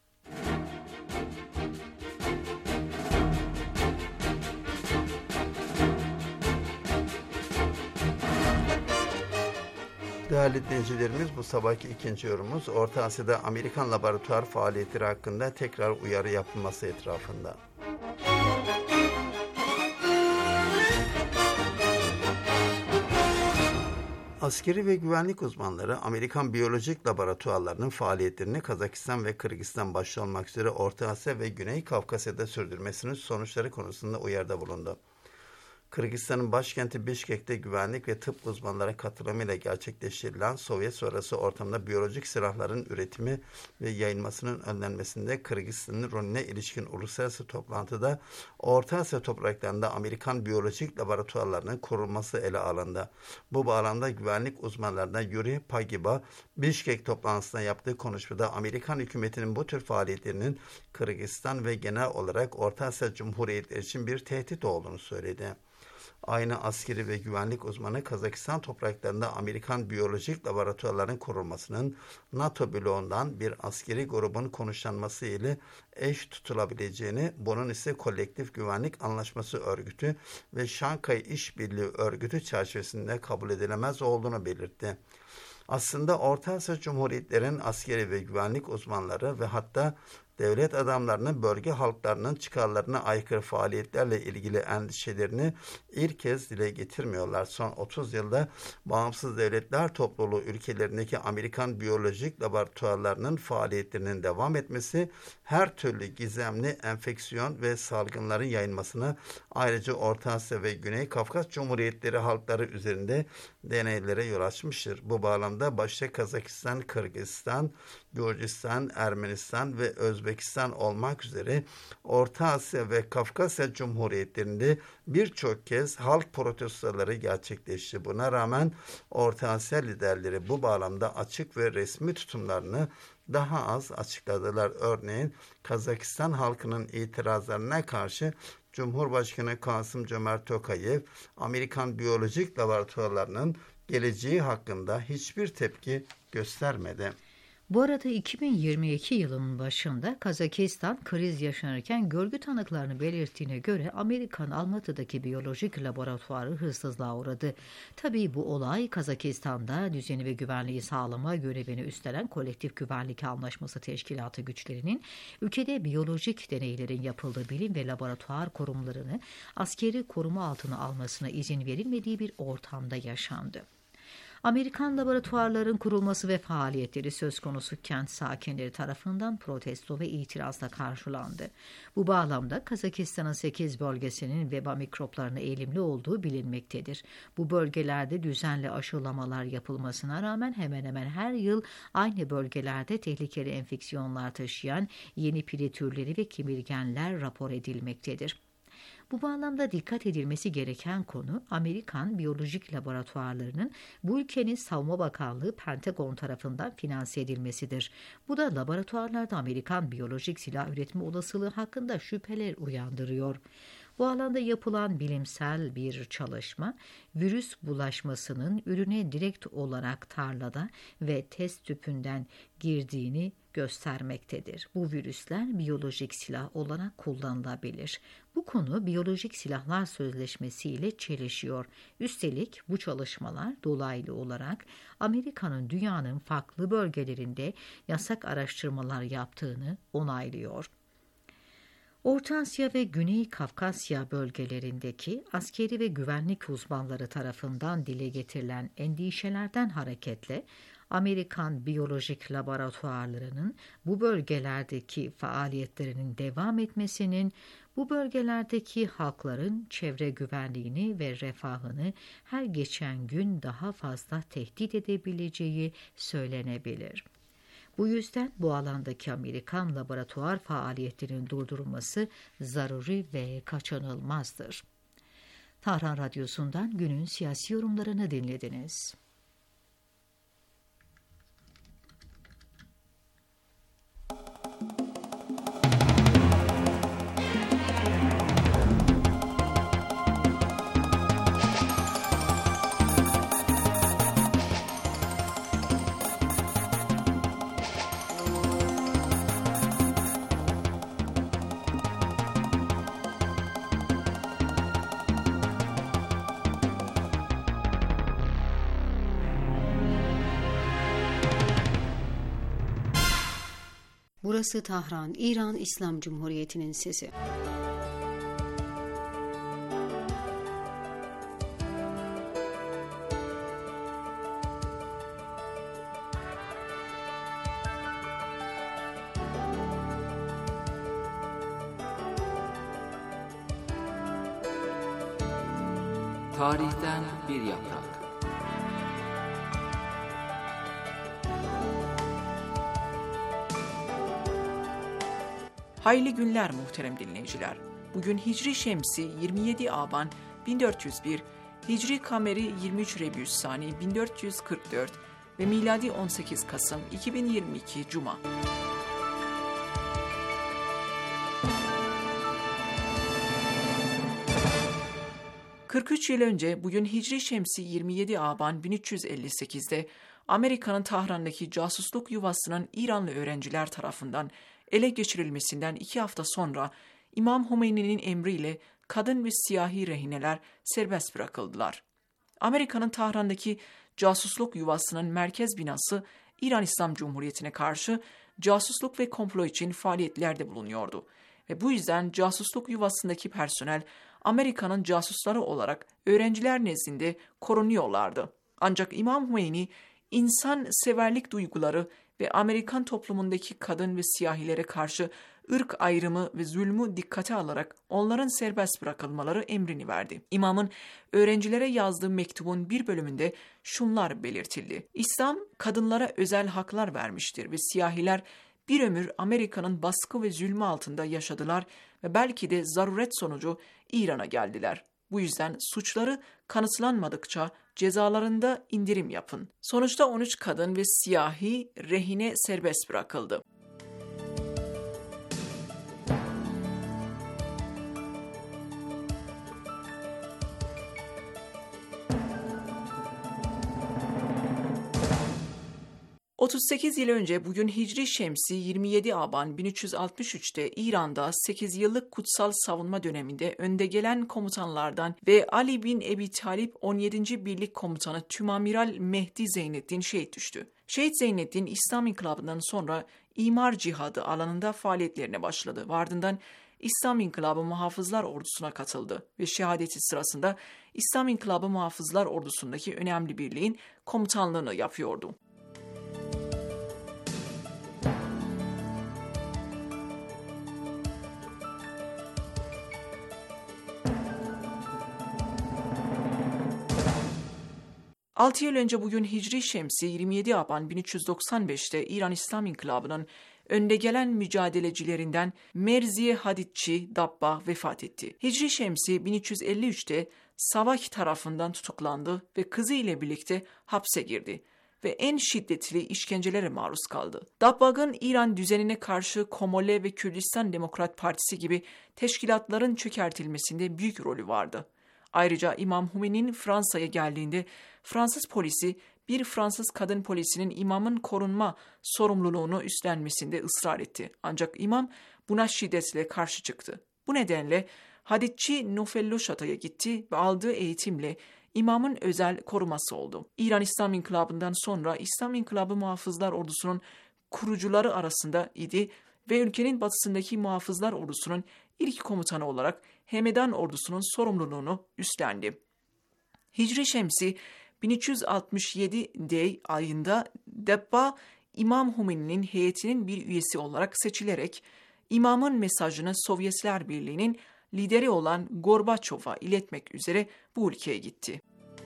Değerli dinleyicilerimiz, bu sabahki ikinci yorumumuz Orta Asya'da Amerikan laboratuvar faaliyetleri hakkında tekrar uyarı yapılması etrafında. Askeri ve güvenlik uzmanları Amerikan biyolojik laboratuvarlarının faaliyetlerini Kazakistan ve Kırgızistan başta olmak üzere Orta Asya ve Güney Kafkasya'da sürdürmesinin sonuçları konusunda uyarıda bulundu. Kırgızistan'ın başkenti Bişkek'te güvenlik ve tıp uzmanları katılımıyla gerçekleştirilen Sovyet sonrası ortamda biyolojik silahların üretimi ve yayılmasının önlenmesinde Kırgızistan'ın rolüne ilişkin uluslararası toplantıda Orta Asya topraklarında Amerikan biyolojik laboratuvarlarının kurulması ele alındı. Bu bağlamda güvenlik uzmanlarından Yuri Pagiba, Bişkek toplantısında yaptığı konuşmada Amerikan hükümetinin bu tür faaliyetlerinin Kırgızistan ve genel olarak Orta Asya Cumhuriyetleri için bir tehdit olduğunu söyledi. Aynı askeri ve güvenlik uzmanı Kazakistan topraklarında Amerikan biyolojik laboratuvarların kurulmasının NATO bloğundan bir askeri grubun konuşlanması ile eş tutulabileceğini, bunun ise Kolektif Güvenlik Anlaşması Örgütü ve Şankay İşbirliği Örgütü çerçevesinde kabul edilemez olduğunu belirtti. Aslında Orta Asya Cumhuriyetlerin askeri ve güvenlik uzmanları ve hatta devlet adamlarının bölge halklarının çıkarlarına aykırı faaliyetlerle ilgili endişelerini ilk kez dile getirmiyorlar. Son otuz yılda bağımsız devletler topluluğu ülkelerindeki Amerikan biyolojik laboratuvarlarının faaliyetlerinin devam etmesi, her türlü gizemli enfeksiyon ve salgınların yayılmasına, ayrıca Orta Asya ve Güney Kafkas Cumhuriyetleri halkları üzerinde deneylere yol açmıştır. Bu bağlamda başta Kazakistan, Kırgızistan, Gürcistan, Ermenistan ve Özbekistan olmak üzere Orta Asya ve Kafkasya Cumhuriyetlerinde birçok kez halk protestoları gerçekleşti. Buna rağmen Orta Asya liderleri bu bağlamda açık ve resmi tutumlarını daha az açıkladılar. Örneğin Kazakistan halkının itirazlarına karşı Cumhurbaşkanı Kasım-Cömert Tokayev, Amerikan biyolojik laboratuvarlarının geleceği hakkında hiçbir tepki göstermedi. Bu arada iki bin yirmi iki yılının başında Kazakistan kriz yaşanırken görgü tanıklarını belirttiğine göre Amerikan Almatı'daki biyolojik laboratuvarı hırsızlığa uğradı. Tabii bu olay Kazakistan'da düzeni ve güvenliği sağlama görevini üstlenen Kolektif Güvenlik Anlaşması Teşkilatı güçlerinin ülkede biyolojik deneylerin yapıldığı bilim ve laboratuvar kurumlarını askeri koruma altına almasına izin verilmediği bir ortamda yaşandı. Amerikan laboratuvarların kurulması ve faaliyetleri söz konusu kent sakinleri tarafından protesto ve itirazla karşılandı. Bu bağlamda Kazakistan'ın sekiz bölgesinin veba mikroplarına eğilimli olduğu bilinmektedir. Bu bölgelerde düzenli aşılamalar yapılmasına rağmen hemen hemen her yıl aynı bölgelerde tehlikeli enfeksiyonlar taşıyan yeni pili türleri ve kemirgenler rapor edilmektedir. Bu bağlamda dikkat edilmesi gereken konu Amerikan biyolojik laboratuvarlarının bu ülkenin Savunma Bakanlığı Pentagon tarafından finanse edilmesidir. Bu da laboratuvarlarda Amerikan biyolojik silah üretme olasılığı hakkında şüpheler uyandırıyor. Bu alanda yapılan bilimsel bir çalışma, virüs bulaşmasının ürüne direkt olarak tarlada ve test tüpünden girdiğini göstermektedir. Bu virüsler biyolojik silah olarak kullanılabilir. Bu konu Biyolojik Silahlar Sözleşmesi ile çelişiyor. Üstelik bu çalışmalar dolaylı olarak Amerika'nın dünyanın farklı bölgelerinde yasak araştırmalar yaptığını onaylıyor. Orta Asya ve Güney Kafkasya bölgelerindeki askeri ve güvenlik uzmanları tarafından dile getirilen endişelerden hareketle Amerikan biyolojik laboratuvarlarının bu bölgelerdeki faaliyetlerinin devam etmesinin bu bölgelerdeki halkların çevre güvenliğini ve refahını her geçen gün daha fazla tehdit edebileceği söylenebilir. Bu yüzden bu alandaki Amerikan laboratuvar faaliyetlerinin durdurulması zaruri ve kaçınılmazdır. Tahran Radyosu'ndan günün siyasi yorumlarını dinlediniz. Burası Tahran, İran İslam Cumhuriyeti'nin sesi. Tarihten bir yaprak. Hayırlı günler muhterem dinleyiciler. Bugün Hicri Şemsi yirmi yedi Aban bin dört yüz bir, Hicri Kameri yirmi üç Rebiüssani bin dört yüz kırk dört ve miladi on sekiz Kasım iki bin yirmi iki Cuma. kırk üç yıl önce bugün Hicri Şemsi yirmi yedi Aban bin üç yüz elli sekizde Amerika'nın Tahran'daki casusluk yuvasının İranlı öğrenciler tarafından ele geçirilmesinden iki hafta sonra İmam Hümeyni'nin emriyle kadın ve siyahi rehineler serbest bırakıldılar. Amerika'nın Tahran'daki casusluk yuvasının merkez binası İran İslam Cumhuriyeti'ne karşı casusluk ve komplo için faaliyetlerde bulunuyordu. Ve bu yüzden casusluk yuvasındaki personel Amerika'nın casusları olarak öğrenciler nezdinde korunuyorlardı. Ancak İmam Hümeyni insan severlik duyguları ve Amerikan toplumundaki kadın ve siyahilere karşı ırk ayrımı ve zulmü dikkate alarak onların serbest bırakılmaları emrini verdi. İmamın öğrencilere yazdığı mektubun bir bölümünde şunlar belirtildi. İslam kadınlara özel haklar vermiştir ve siyahiler bir ömür Amerika'nın baskı ve zulmü altında yaşadılar ve belki de zaruret sonucu İran'a geldiler. Bu yüzden suçları kanıtlanmadıkça cezalarında indirim yapın. Sonuçta on üç kadın ve siyahi rehine serbest bırakıldı. otuz sekiz yıl önce bugün Hicri Şemsi yirmi yedi Aban bin üç yüz altmış üçte İran'da sekiz yıllık kutsal savunma döneminde önde gelen komutanlardan ve Ali bin Ebi Talip on yedinci Birlik Komutanı Tümamiral Mehdi Zeynettin şehit düştü. Şehit Zeynettin İslam İnkılabı'ndan sonra imar cihadı alanında faaliyetlerine başladı. Ardından İslam İnkılabı Muhafızlar Ordusu'na katıldı ve şehadeti sırasında İslam İnkılabı Muhafızlar Ordusu'ndaki önemli birliğin komutanlığını yapıyordu. altı yıl önce bugün Hicri Şemsi yirmi yedi Aban bin üç yüz doksan beşte İran İslam İnkılabı'nın önde gelen mücadelecilerinden Merziye Hadidçi Dabbah vefat etti. Hicri Şemsi bin üç yüz elli üçte Savak tarafından tutuklandı ve kızı ile birlikte hapse girdi ve en şiddetli işkencelere maruz kaldı. Dabbah'ın İran düzenine karşı Komole ve Kürdistan Demokrat Partisi gibi teşkilatların çökertilmesinde büyük rolü vardı. Ayrıca İmam Hümeyni'nin Fransa'ya geldiğinde Fransız polisi bir Fransız kadın polisinin imamın korunma sorumluluğunu üstlenmesinde ısrar etti. Ancak imam buna şiddetle karşı çıktı. Bu nedenle Hadidçi Nufelloşat'a gitti ve aldığı eğitimle imamın özel koruması oldu. İran İslam İnkılabı'ndan sonra İslam İnkılabı Muhafızlar Ordusu'nun kurucuları arasında idi ve ülkenin batısındaki Muhafızlar Ordusu'nun ilk komutanı olarak Hemedan ordusunun sorumluluğunu üstlendi. Hicri Şemsi bin üç yüz altmış yedi ayında Dabbah, İmam Hümeyni'nin heyetinin bir üyesi olarak seçilerek imamın mesajını Sovyetler Birliği'nin lideri olan Gorbaçov'a iletmek üzere bu ülkeye gitti.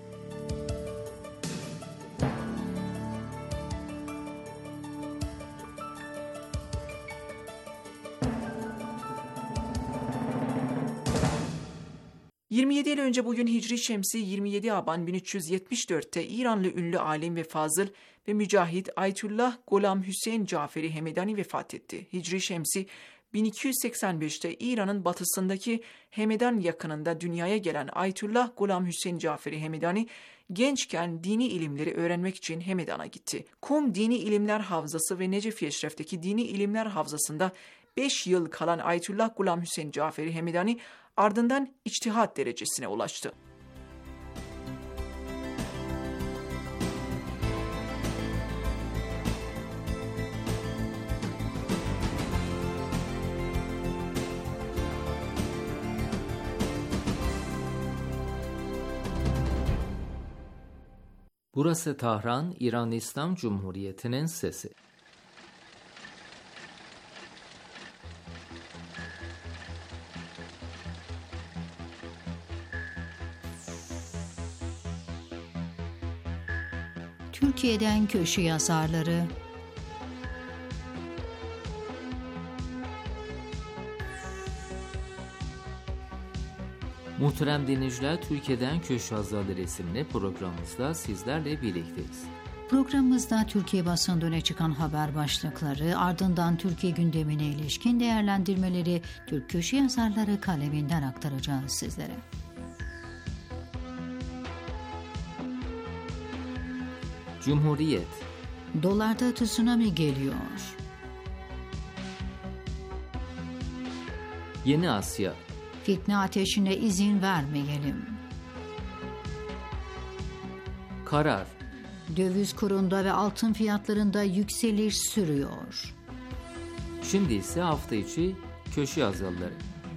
yirmi yedi yıl önce bugün Hicri Şemsi yirmi yedi Aban bin üç yüz yetmiş dörtte İranlı ünlü alim ve fazıl ve mücahit Ayetullah Golam Hüseyin Caferi Hemedani vefat etti. Hicri Şemsi bin iki yüz seksen beşte İran'ın batısındaki Hemedan yakınında dünyaya gelen Ayetullah Golam Hüseyin Caferi Hemedani gençken dini ilimleri öğrenmek için Hemedan'a gitti. Kum Dini İlimler Havzası ve Necef-i Eşref'teki Dini İlimler Havzası'nda beş yıl kalan Ayetullah Golam Hüseyin Caferi Hemedani ardından içtihat derecesine ulaştı. Burası Tahran, İran İslam Cumhuriyeti'nin sesi. Türkiye'den köşe yazarları. Muhterem dinleyiciler, Türkiye'den Köşe Yazarları isimli programımızda sizlerle birlikteyiz. Programımızda Türkiye basında öne çıkan haber başlıkları, ardından Türkiye gündemine ilişkin değerlendirmeleri Türk köşe yazarları kaleminden aktaracağız sizlere. Cumhuriyet. Dolarda tsunami geliyor. Yeni Asya. Fitne ateşine izin vermeyelim. Karar. Döviz kurunda ve altın fiyatlarında yükseliş sürüyor. Şimdi ise hafta içi köşe yazıları.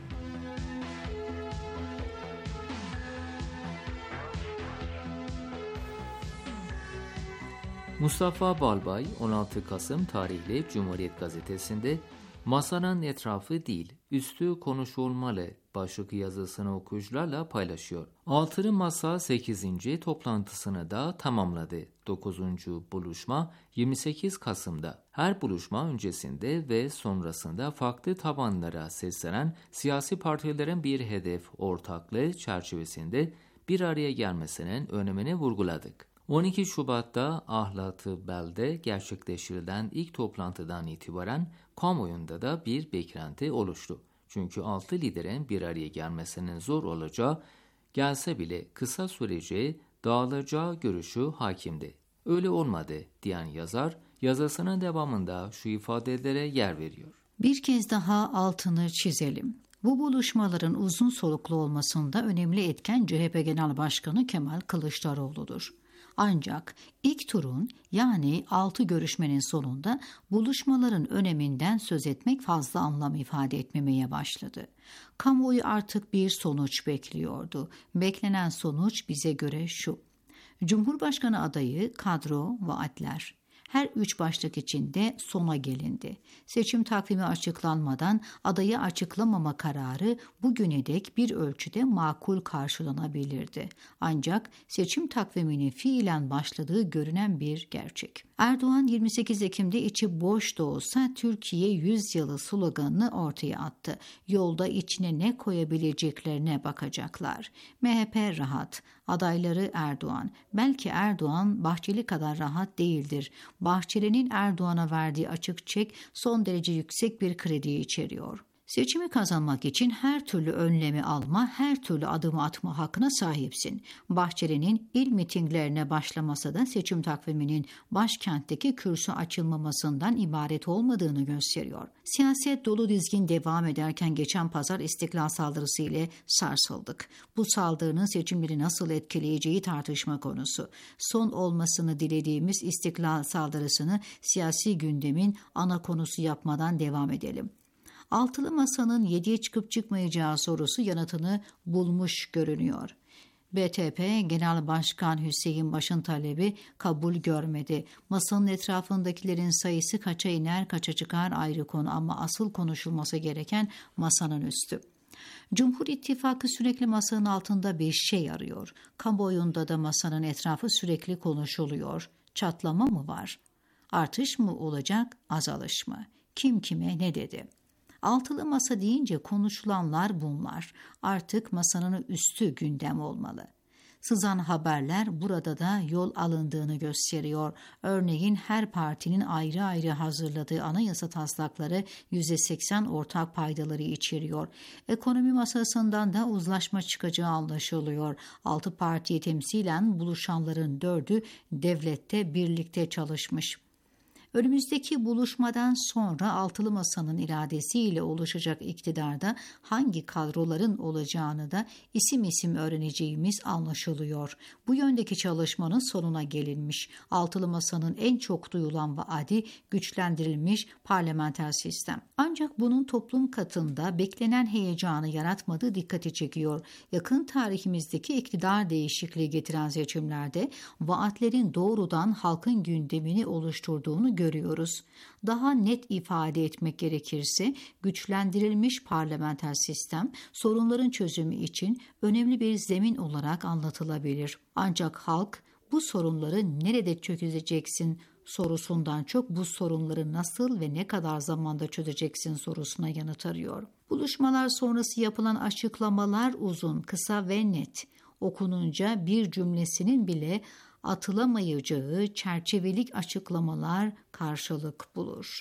Mustafa Balbay on altı Kasım tarihli Cumhuriyet Gazetesi'nde "Masanın etrafı değil, üstü konuşulmalı" başlıklı yazısını okuyucularla paylaşıyor. Altılı Masa sekizinci toplantısını da tamamladı. dokuzuncu buluşma yirmi sekiz Kasım'da. Her buluşma öncesinde ve sonrasında farklı tabanlara seslenen siyasi partilerin bir hedef ortaklığı çerçevesinde bir araya gelmesinin önemini vurguladık. on iki Şubat'ta Ahlat-ı Bel'de gerçekleştirilen ilk toplantıdan itibaren kamuoyunda da bir beklenti oluştu. Çünkü altı liderin bir araya gelmesinin zor olacağı, gelse bile kısa sürece dağılacağı görüşü hakimdi. Öyle olmadı diyen yazar, yazısının devamında şu ifadelere yer veriyor. Bir kez daha altını çizelim. Bu buluşmaların uzun soluklu olmasında önemli etken C H P Genel Başkanı Kemal Kılıçdaroğlu'dur. Ancak ilk turun yani altı görüşmenin sonunda buluşmaların öneminden söz etmek fazla anlam ifade etmemeye başladı. Kamuoyu artık bir sonuç bekliyordu. Beklenen sonuç bize göre şu: Cumhurbaşkanı adayı, kadro, vaatler. Her üç başlık içinde sona gelindi. Seçim takvimi açıklanmadan adayı açıklamama kararı bugüne dek bir ölçüde makul karşılanabilirdi. Ancak seçim takviminin fiilen başladığı görünen bir gerçek. Erdoğan yirmi sekiz Ekim'de içi boş da olsa Türkiye yüzyılı sloganını ortaya attı. Yolda içine ne koyabileceklerine bakacaklar. M H P rahat. Adayları Erdoğan. Belki Erdoğan Bahçeli kadar rahat değildir. Bahçeli'nin Erdoğan'a verdiği açık çek son derece yüksek bir krediyi içeriyor. Seçimi kazanmak için her türlü önlemi alma, her türlü adımı atma hakkına sahipsin. Bahçeli'nin il mitinglerine başlaması da seçim takviminin başkentteki kürsü açılmamasından ibaret olmadığını gösteriyor. Siyaset dolu dizgin devam ederken geçen pazar İstiklal saldırısı ile sarsıldık. Bu saldırının seçimleri nasıl etkileyeceği tartışma konusu. Son olmasını dilediğimiz İstiklal saldırısını siyasi gündemin ana konusu yapmadan devam edelim. Altılı Masa'nın yediye çıkıp çıkmayacağı sorusu yanıtını bulmuş görünüyor. B T P Genel Başkan Hüseyin Baş'ın talebi kabul görmedi. Masanın etrafındakilerin sayısı kaça iner kaça çıkar ayrı konu ama asıl konuşulması gereken masanın üstü. Cumhur İttifakı sürekli masanın altında bir şey arıyor. Kamuoyunda da masanın etrafı sürekli konuşuluyor. Çatlama mı var? Artış mı olacak, azalış mı? Kim kime ne dedi? Altılı masa deyince konuşulanlar bunlar. Artık masanın üstü gündem olmalı. Sızan haberler burada da yol alındığını gösteriyor. Örneğin her partinin ayrı ayrı hazırladığı anayasa taslakları yüzde seksen ortak paydaları içeriyor. Ekonomi masasından da uzlaşma çıkacağı anlaşılıyor. Altı partiyi temsilen buluşanların dördü devlette birlikte çalışmış. Önümüzdeki buluşmadan sonra Altılı Masa'nın iradesiyle oluşacak iktidarda hangi kadroların olacağını da isim isim öğreneceğimiz anlaşılıyor. Bu yöndeki çalışmanın sonuna gelinmiş. Altılı Masa'nın en çok duyulan vaadi güçlendirilmiş parlamenter sistem. Ancak bunun toplum katında beklenen heyecanı yaratmadığı dikkati çekiyor. Yakın tarihimizdeki iktidar değişikliği getiren seçimlerde vaatlerin doğrudan halkın gündemini oluşturduğunu görüyoruz. Daha net ifade etmek gerekirse güçlendirilmiş parlamenter sistem sorunların çözümü için önemli bir zemin olarak anlatılabilir. Ancak halk bu sorunları nerede çözeceksin sorusundan çok bu sorunları nasıl ve ne kadar zamanda çözeceksin sorusuna yanıt arıyor. Buluşmalar sonrası yapılan açıklamalar uzun, kısa ve net. Okununca bir cümlesinin bile atılamayacağı çerçevelik açıklamalar karşılık bulur.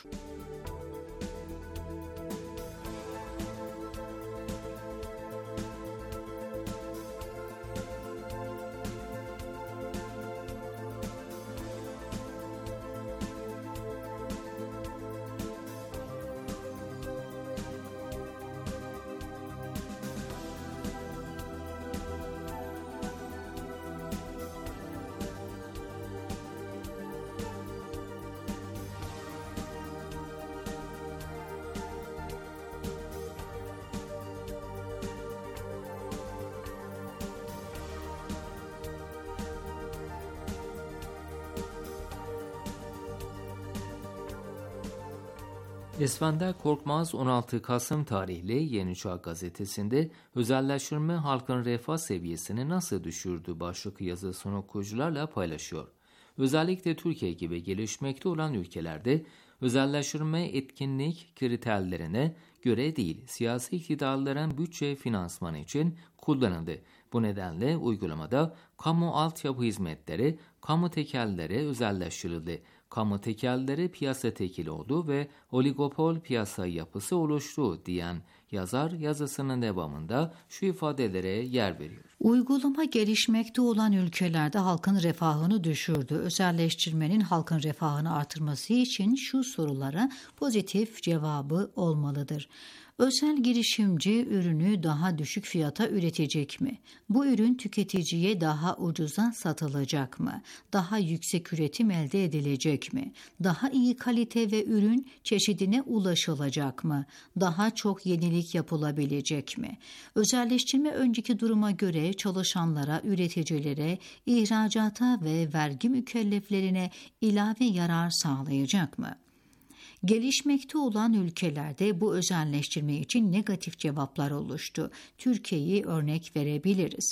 Esfender Korkmaz on altı Kasım tarihli Yeni Çağ gazetesinde özelleştirme halkın refah seviyesini nasıl düşürdü başlıklı yazısını okuyucularla paylaşıyor. Özellikle Türkiye gibi gelişmekte olan ülkelerde özelleştirme etkinlik kriterlerine göre değil, siyasi iktidarların bütçe finansmanı için kullanıldı. Bu nedenle uygulamada kamu altyapı hizmetleri, kamu tekelleri özelleştirildi. Kamu tekelleri piyasa tekili oldu ve oligopol piyasa yapısı oluştu diyen yazar yazısının devamında şu ifadelere yer veriyor. Uygulama gelişmekte olan ülkelerde halkın refahını düşürdü. Özelleştirmenin halkın refahını artırması için şu sorulara pozitif cevabı olmalıdır. Özel girişimci ürünü daha düşük fiyata üretecek mi? Bu ürün tüketiciye daha ucuza satılacak mı? Daha yüksek üretim elde edilecek mi? Daha iyi kalite ve ürün çeşidine ulaşılacak mı? Daha çok yenilik yapılabilecek mi? Özelleştirme önceki duruma göre çalışanlara, üreticilere, ihracata ve vergi mükelleflerine ilave yarar sağlayacak mı? Gelişmekte olan ülkelerde bu özelleştirme için negatif cevaplar oluştu. Türkiye'yi örnek verebiliriz.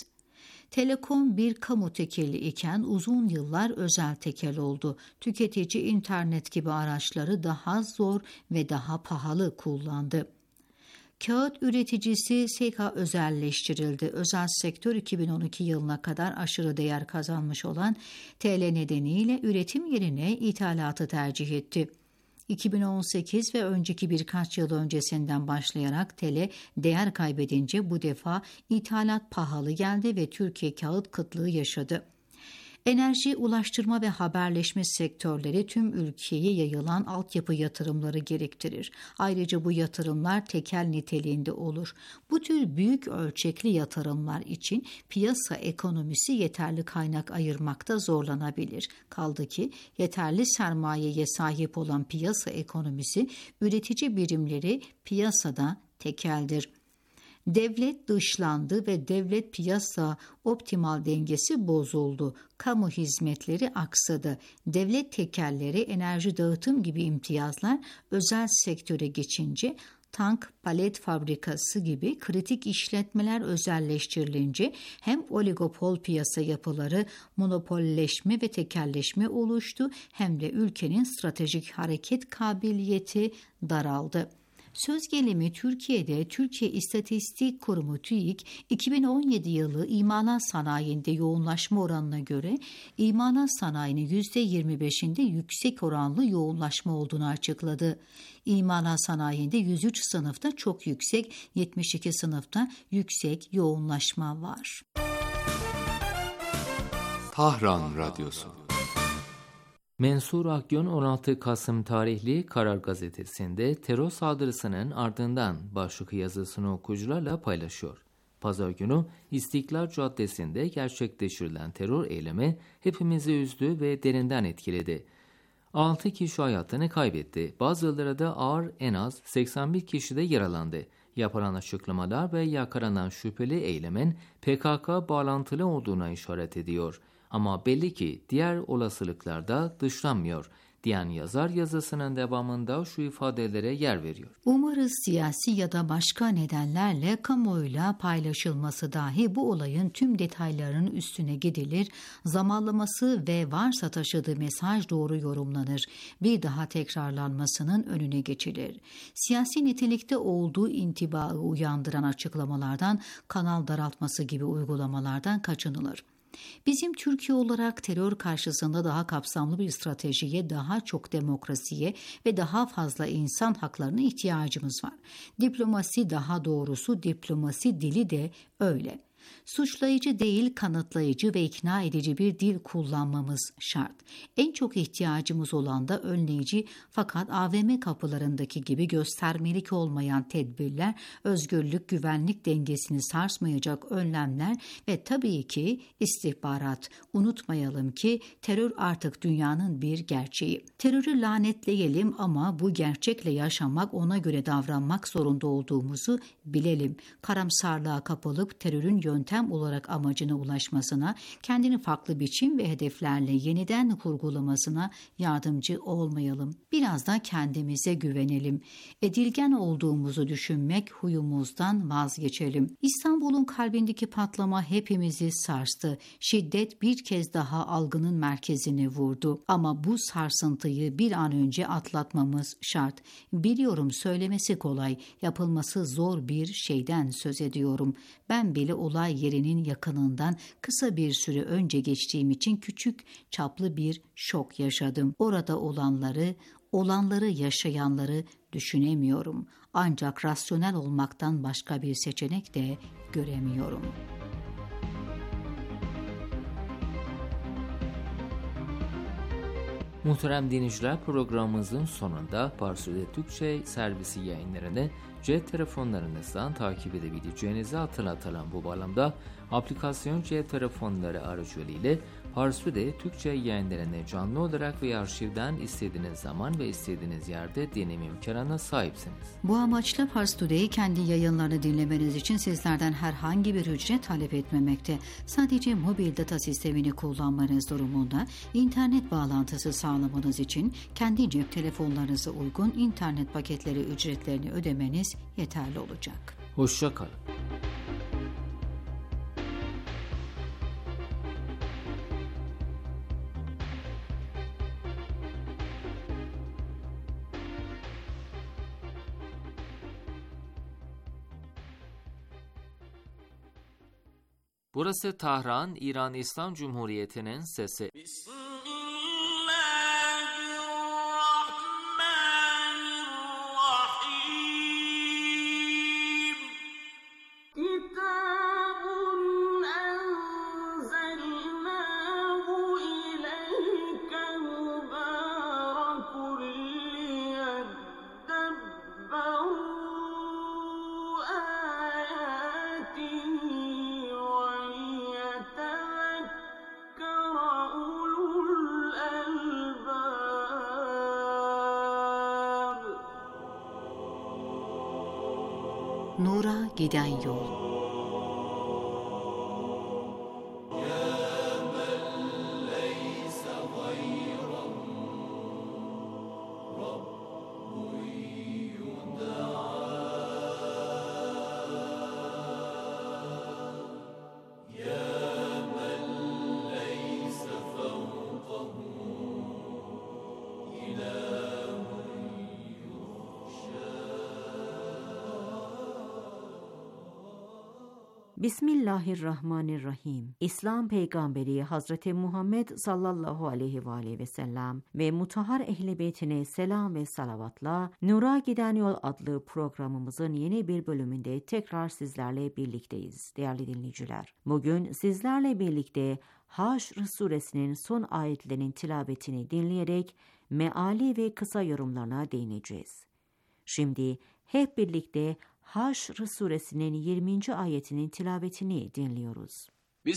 Telekom bir kamu tekeli iken uzun yıllar özel tekel oldu. Tüketici internet gibi araçları daha zor ve daha pahalı kullandı. Kağıt üreticisi SEKA özelleştirildi. Özel sektör iki bin on iki yılına kadar aşırı değer kazanmış olan T L nedeniyle üretim yerine ithalatı tercih etti. iki bin on sekiz ve önceki birkaç yıl öncesinden başlayarak T L değer kaybedince bu defa ithalat pahalı geldi ve Türkiye kağıt kıtlığı yaşadı. Enerji, ulaştırma ve haberleşme sektörleri tüm ülkeye yayılan altyapı yatırımları gerektirir. Ayrıca bu yatırımlar tekel niteliğinde olur. Bu tür büyük ölçekli yatırımlar için piyasa ekonomisi yeterli kaynak ayırmakta zorlanabilir. Kaldı ki yeterli sermayeye sahip olan piyasa ekonomisi üretici birimleri piyasada tekeldir. Devlet dışlandı ve devlet piyasa optimal dengesi bozuldu. Kamu hizmetleri aksadı. Devlet tekelleri, enerji dağıtım gibi imtiyazlar özel sektöre geçince tank, palet fabrikası gibi kritik işletmeler özelleştirilince hem oligopol piyasa yapıları, monopolleşme ve tekelleşme oluştu hem de ülkenin stratejik hareket kabiliyeti daraldı. Söz gelimi Türkiye'de Türkiye İstatistik Kurumu TÜİK iki bin on yedi yılı imalat sanayinde yoğunlaşma oranına göre imalat sanayinin yüzde yirmi beşinde yüksek oranlı yoğunlaşma olduğunu açıkladı. İmalat sanayinde yüz üç sınıfta çok yüksek, yetmiş iki sınıfta yüksek yoğunlaşma var. Tahran Radyosu. Mensur Akgün on altı Kasım tarihli Karar Gazetesi'nde terör saldırısının ardından başlıklı yazısını okuyucularla paylaşıyor. Pazar günü İstiklal Caddesi'nde gerçekleştirilen terör eylemi hepimizi üzdü ve derinden etkiledi. altı kişi hayatını kaybetti. Bazıları da ağır, en az seksen bir kişi de yaralandı. Yapılan açıklamalar ve yakalanan şüpheli eylemin P K K bağlantılı olduğuna işaret ediyor. Ama belli ki diğer olasılıklar da dışlanmıyor diyen yazar yazısının devamında şu ifadelere yer veriyor. Umarız siyasi ya da başka nedenlerle kamuoyuyla paylaşılması dahi bu olayın tüm detaylarının üstüne gidilir, zamanlaması ve varsa taşıdığı mesaj doğru yorumlanır, bir daha tekrarlanmasının önüne geçilir. Siyasi nitelikte olduğu intibaı uyandıran açıklamalardan, kanal daraltması gibi uygulamalardan kaçınılır. Bizim Türkiye olarak terör karşısında daha kapsamlı bir stratejiye, daha çok demokrasiye ve daha fazla insan haklarına ihtiyacımız var. Diplomasi, daha doğrusu diplomasi dili de öyle. Suçlayıcı değil, kanıtlayıcı ve ikna edici bir dil kullanmamız şart. En çok ihtiyacımız olan da önleyici fakat A V M kapılarındaki gibi göstermelik olmayan tedbirler, özgürlük, güvenlik dengesini sarsmayacak önlemler ve tabii ki istihbarat. Unutmayalım ki terör artık dünyanın bir gerçeği. Terörü lanetleyelim ama bu gerçekle yaşamak, ona göre davranmak zorunda olduğumuzu bilelim. Karamsarlığa kapılıp terörün yöntemini yöntem olarak amacına ulaşmasına, kendini farklı biçim ve hedeflerle yeniden kurgulamasına yardımcı olmayalım. Biraz da kendimize güvenelim. Edilgen olduğumuzu düşünmek huyumuzdan vazgeçelim. İstanbul'un kalbindeki patlama hepimizi sarstı. Şiddet bir kez daha algının merkezini vurdu. Ama bu sarsıntıyı bir an önce atlatmamız şart. Biliyorum söylemesi kolay, yapılması zor bir şeyden söz ediyorum. Ben bile olay yerinin yakınından kısa bir süre önce geçtiğim için küçük çaplı bir şok yaşadım. Orada olanları, olanları yaşayanları düşünemiyorum. Ancak rasyonel olmaktan başka bir seçenek de göremiyorum. Muhterem dinleyiciler, programımızın sonunda Parsude Türkçe servisi yayınlarını cep telefonlarınızdan takip edebileceğinizi hatırlatalım. Bu bağlamda aplikasyon cep telefonları aracılığıyla Parsude Türkçe yayınlarını canlı olarak ve arşivden istediğiniz zaman ve istediğiniz yerde dinleme imkanına sahipsiniz. Bu amaçla Parsude'yi kendi yayınlarını dinlemeniz için sizlerden herhangi bir ücret talep etmemekte. Sadece mobil data sistemini kullanmanız durumunda internet bağlantısı sağlamanız için kendi cep telefonlarınıza uygun internet paketleri ücretlerini ödemeniz yeterli olacak. Hoşça kalın. Burası Tahran, İran İslam Cumhuriyeti'nin sesi. Nura giden yol. Bismillahirrahmanirrahim. İslam peygamberi Hazreti Muhammed sallallahu aleyhi ve aleyhi ve sellem ve mutahhar ehl-i beytine selam ve salavatla Nura Giden Yol adlı programımızın yeni bir bölümünde tekrar sizlerle birlikteyiz değerli dinleyiciler. Bugün sizlerle birlikte Haşr suresinin son ayetlerinin tilavetini dinleyerek meali ve kısa yorumlarına değineceğiz. Şimdi hep birlikte Haşr suresinin yirminci ayetinin tilavetini dinliyoruz.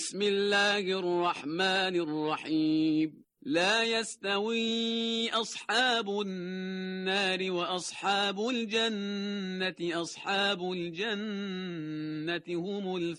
Bismillahirrahmanirrahim. La yestavi ashabun nari ve ashabul cenneti ashabul cenneti humul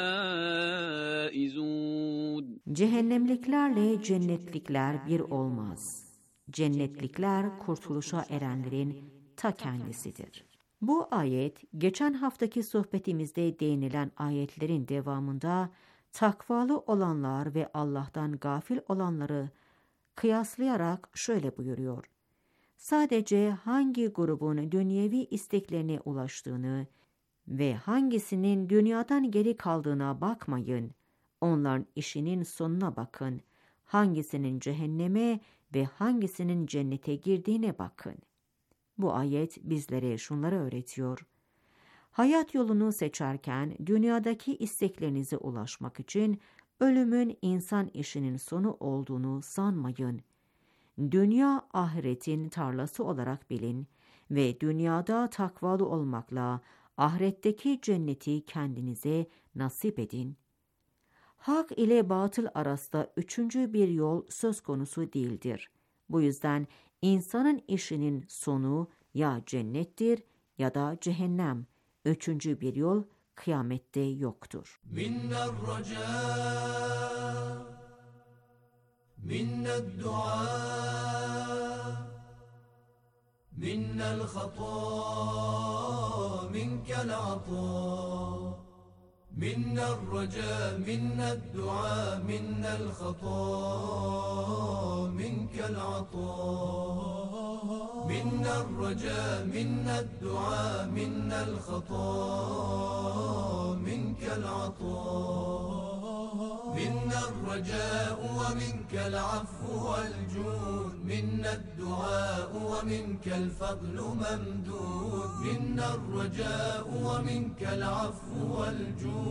faizun. Cehennemliklerle cennetlikler bir olmaz. Cennetlikler kurtuluşa erenlerin ta kendisidir. Bu ayet, geçen haftaki sohbetimizde değinilen ayetlerin devamında takvalı olanlar ve Allah'tan gafil olanları kıyaslayarak şöyle buyuruyor. Sadece hangi grubun dünyevi isteklerine ulaştığını ve hangisinin dünyadan geri kaldığına bakmayın. Onların işinin sonuna bakın. Hangisinin cehenneme ve hangisinin cennete girdiğine bakın. Bu ayet bizlere şunları öğretiyor. Hayat yolunu seçerken dünyadaki isteklerinize ulaşmak için ölümün insan işinin sonu olduğunu sanmayın. Dünya ahiretin tarlası olarak bilin ve dünyada takvalı olmakla ahiretteki cenneti kendinize nasip edin. Hak ile batıl arasında üçüncü bir yol söz konusu değildir. Bu yüzden insanın işinin sonu ya cennettir ya da cehennem. Üçüncü bir yol kıyamette yoktur. Minner raca, minnet dua, minnel hata, minkel ata. من الرجاء منا الدعاء منا الخطا منك العطاء منا الرجاء منا الدعاء منا الخطا منك العطاء منا الرجاء ومنك العفو والجود منا الدعاء ومنك الفضل ممدود منا الرجاء ومنك العفو والجود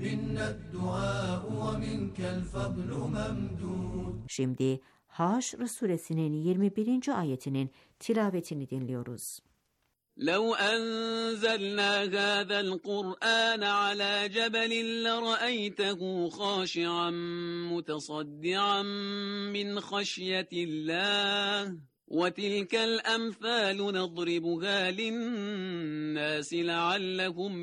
Şimdi Haşr suresinin yirmi birinci ayetinin tilavetini dinliyoruz. لو أنزلنا هذا القرآن على جبل لرأيته خاشعا متصدعا من خشية الله وتلك الأمثال نضربها للناس لعلهم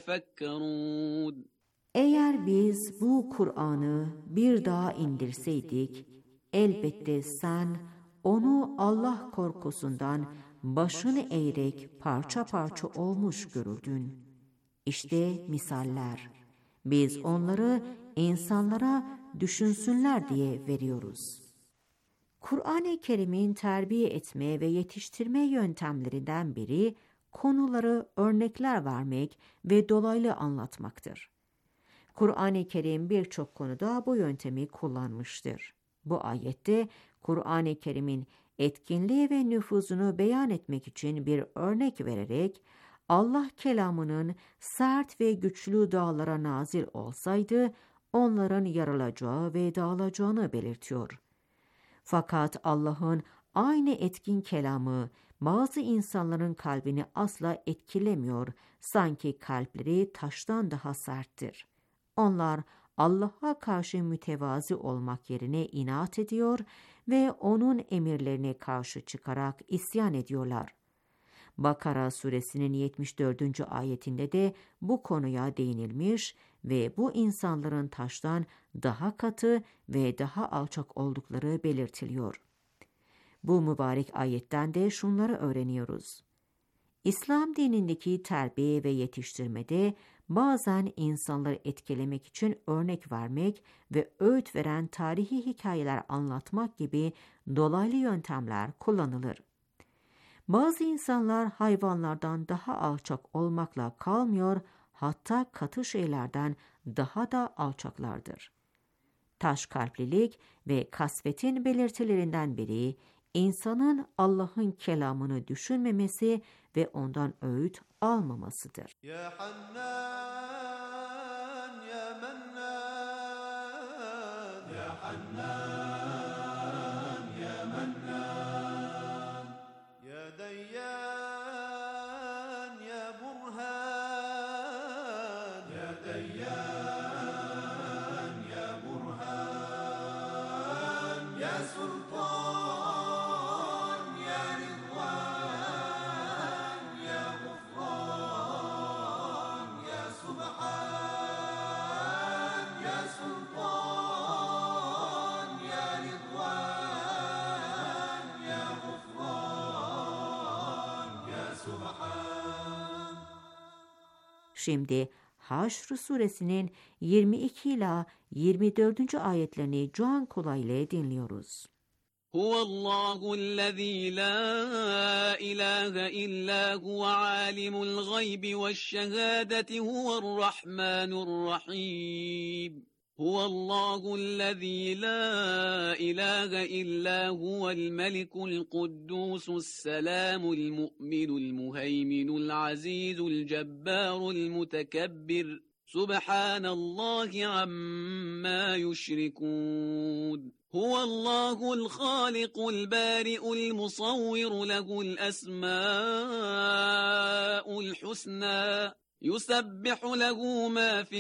يتفكرون. Eğer biz bu Kur'an'ı bir daha indirseydik, elbette sen onu Allah korkusundan başını eğerek parça parça olmuş görürdün. İşte misaller. Biz onları insanlara düşünsünler diye veriyoruz. Kur'an-ı Kerim'in terbiye etme ve yetiştirme yöntemlerinden biri konuları örnekler vermek ve dolaylı anlatmaktır. Kur'an-ı Kerim birçok konuda bu yöntemi kullanmıştır. Bu ayette Kur'an-ı Kerim'in etkinliği ve nüfuzunu beyan etmek için bir örnek vererek Allah kelamının sert ve güçlü dağlara nazil olsaydı onların yarılacağı ve dağılacağını belirtiyor. Fakat Allah'ın aynı etkin kelamı bazı insanların kalbini asla etkilemiyor, sanki kalpleri taştan daha serttir. Onlar Allah'a karşı mütevazi olmak yerine inat ediyor ve onun emirlerine karşı çıkarak isyan ediyorlar. Bakara suresinin yetmiş dördüncü ayetinde de bu konuya değinilmiş ve bu insanların taştan daha katı ve daha alçak oldukları belirtiliyor. Bu mübarek ayetten de şunları öğreniyoruz. İslam dinindeki terbiye ve yetiştirmede bazen insanları etkilemek için örnek vermek ve öğüt veren tarihi hikayeler anlatmak gibi dolaylı yöntemler kullanılır. Bazı insanlar hayvanlardan daha alçak olmakla kalmıyor, hatta katı şeylerden daha da alçaklardır. Taş kalplilik ve kasvetin belirtilerinden biri, insanın Allah'ın kelamını düşünmemesi ve ondan öğüt almamasıdır. Ya Hannan, ya Mennan, ya Hannan, ya Mennan, ya Dayyan, ya Burhan, ya Dayyan, ya Burhan, ya Sultan. Şimdi Haşr suresinin yirmi iki ila yirmi dördüncü ayetlerini Can Kula ile dinliyoruz. Huvallahü'llezî la ilahe illa huve alimul gaybi veşşehâdeti huverrahmanurrahim. Huvallahü'llezî la ilahe illa huvel melikul kuddusus selamul mu'minul muheyminul azizul cebbarul mutekebbir. Subhanallahi amma yüşrikûn. Huvallahul hâlikul bâri'ul musavviru lehul esmâ'ul husnâ. يُسَبِّحُ لَهُ مَا فِي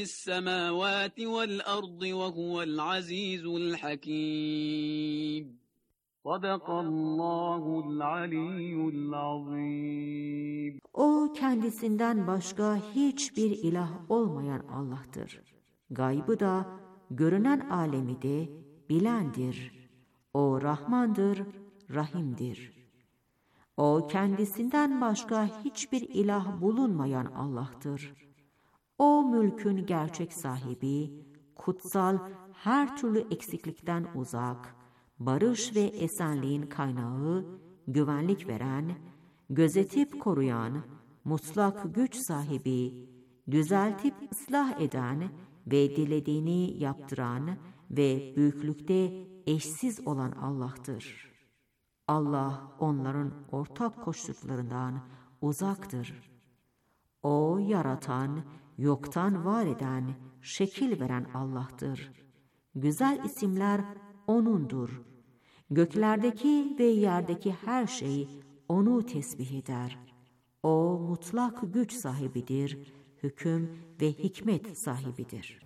السَّمَاوَاتِ وَالْأَرْضِ وَهُوَ الْعَزِيزُ الْحَكِيمُ. Sadakallahul aliyyul azim. O kendisinden başka hiçbir ilah olmayan Allah'tır. Gaybı da, görünen alemi de bilendir. O Rahmandır, Rahim'dir. O kendisinden başka hiçbir ilah bulunmayan Allah'tır. O mülkün gerçek sahibi, kutsal, her türlü eksiklikten uzak, barış ve esenliğin kaynağı, güvenlik veren, gözetip koruyan, mutlak güç sahibi, düzeltip ıslah eden ve dilediğini yaptıran ve büyüklükte eşsiz olan Allah'tır. Allah onların ortak koştuklarından uzaktır. O yaratan, yoktan var eden, şekil veren Allah'tır. Güzel isimler O'nundur. Göklerdeki ve yerdeki her şey O'nu tesbih eder. O mutlak güç sahibidir, hüküm ve hikmet sahibidir.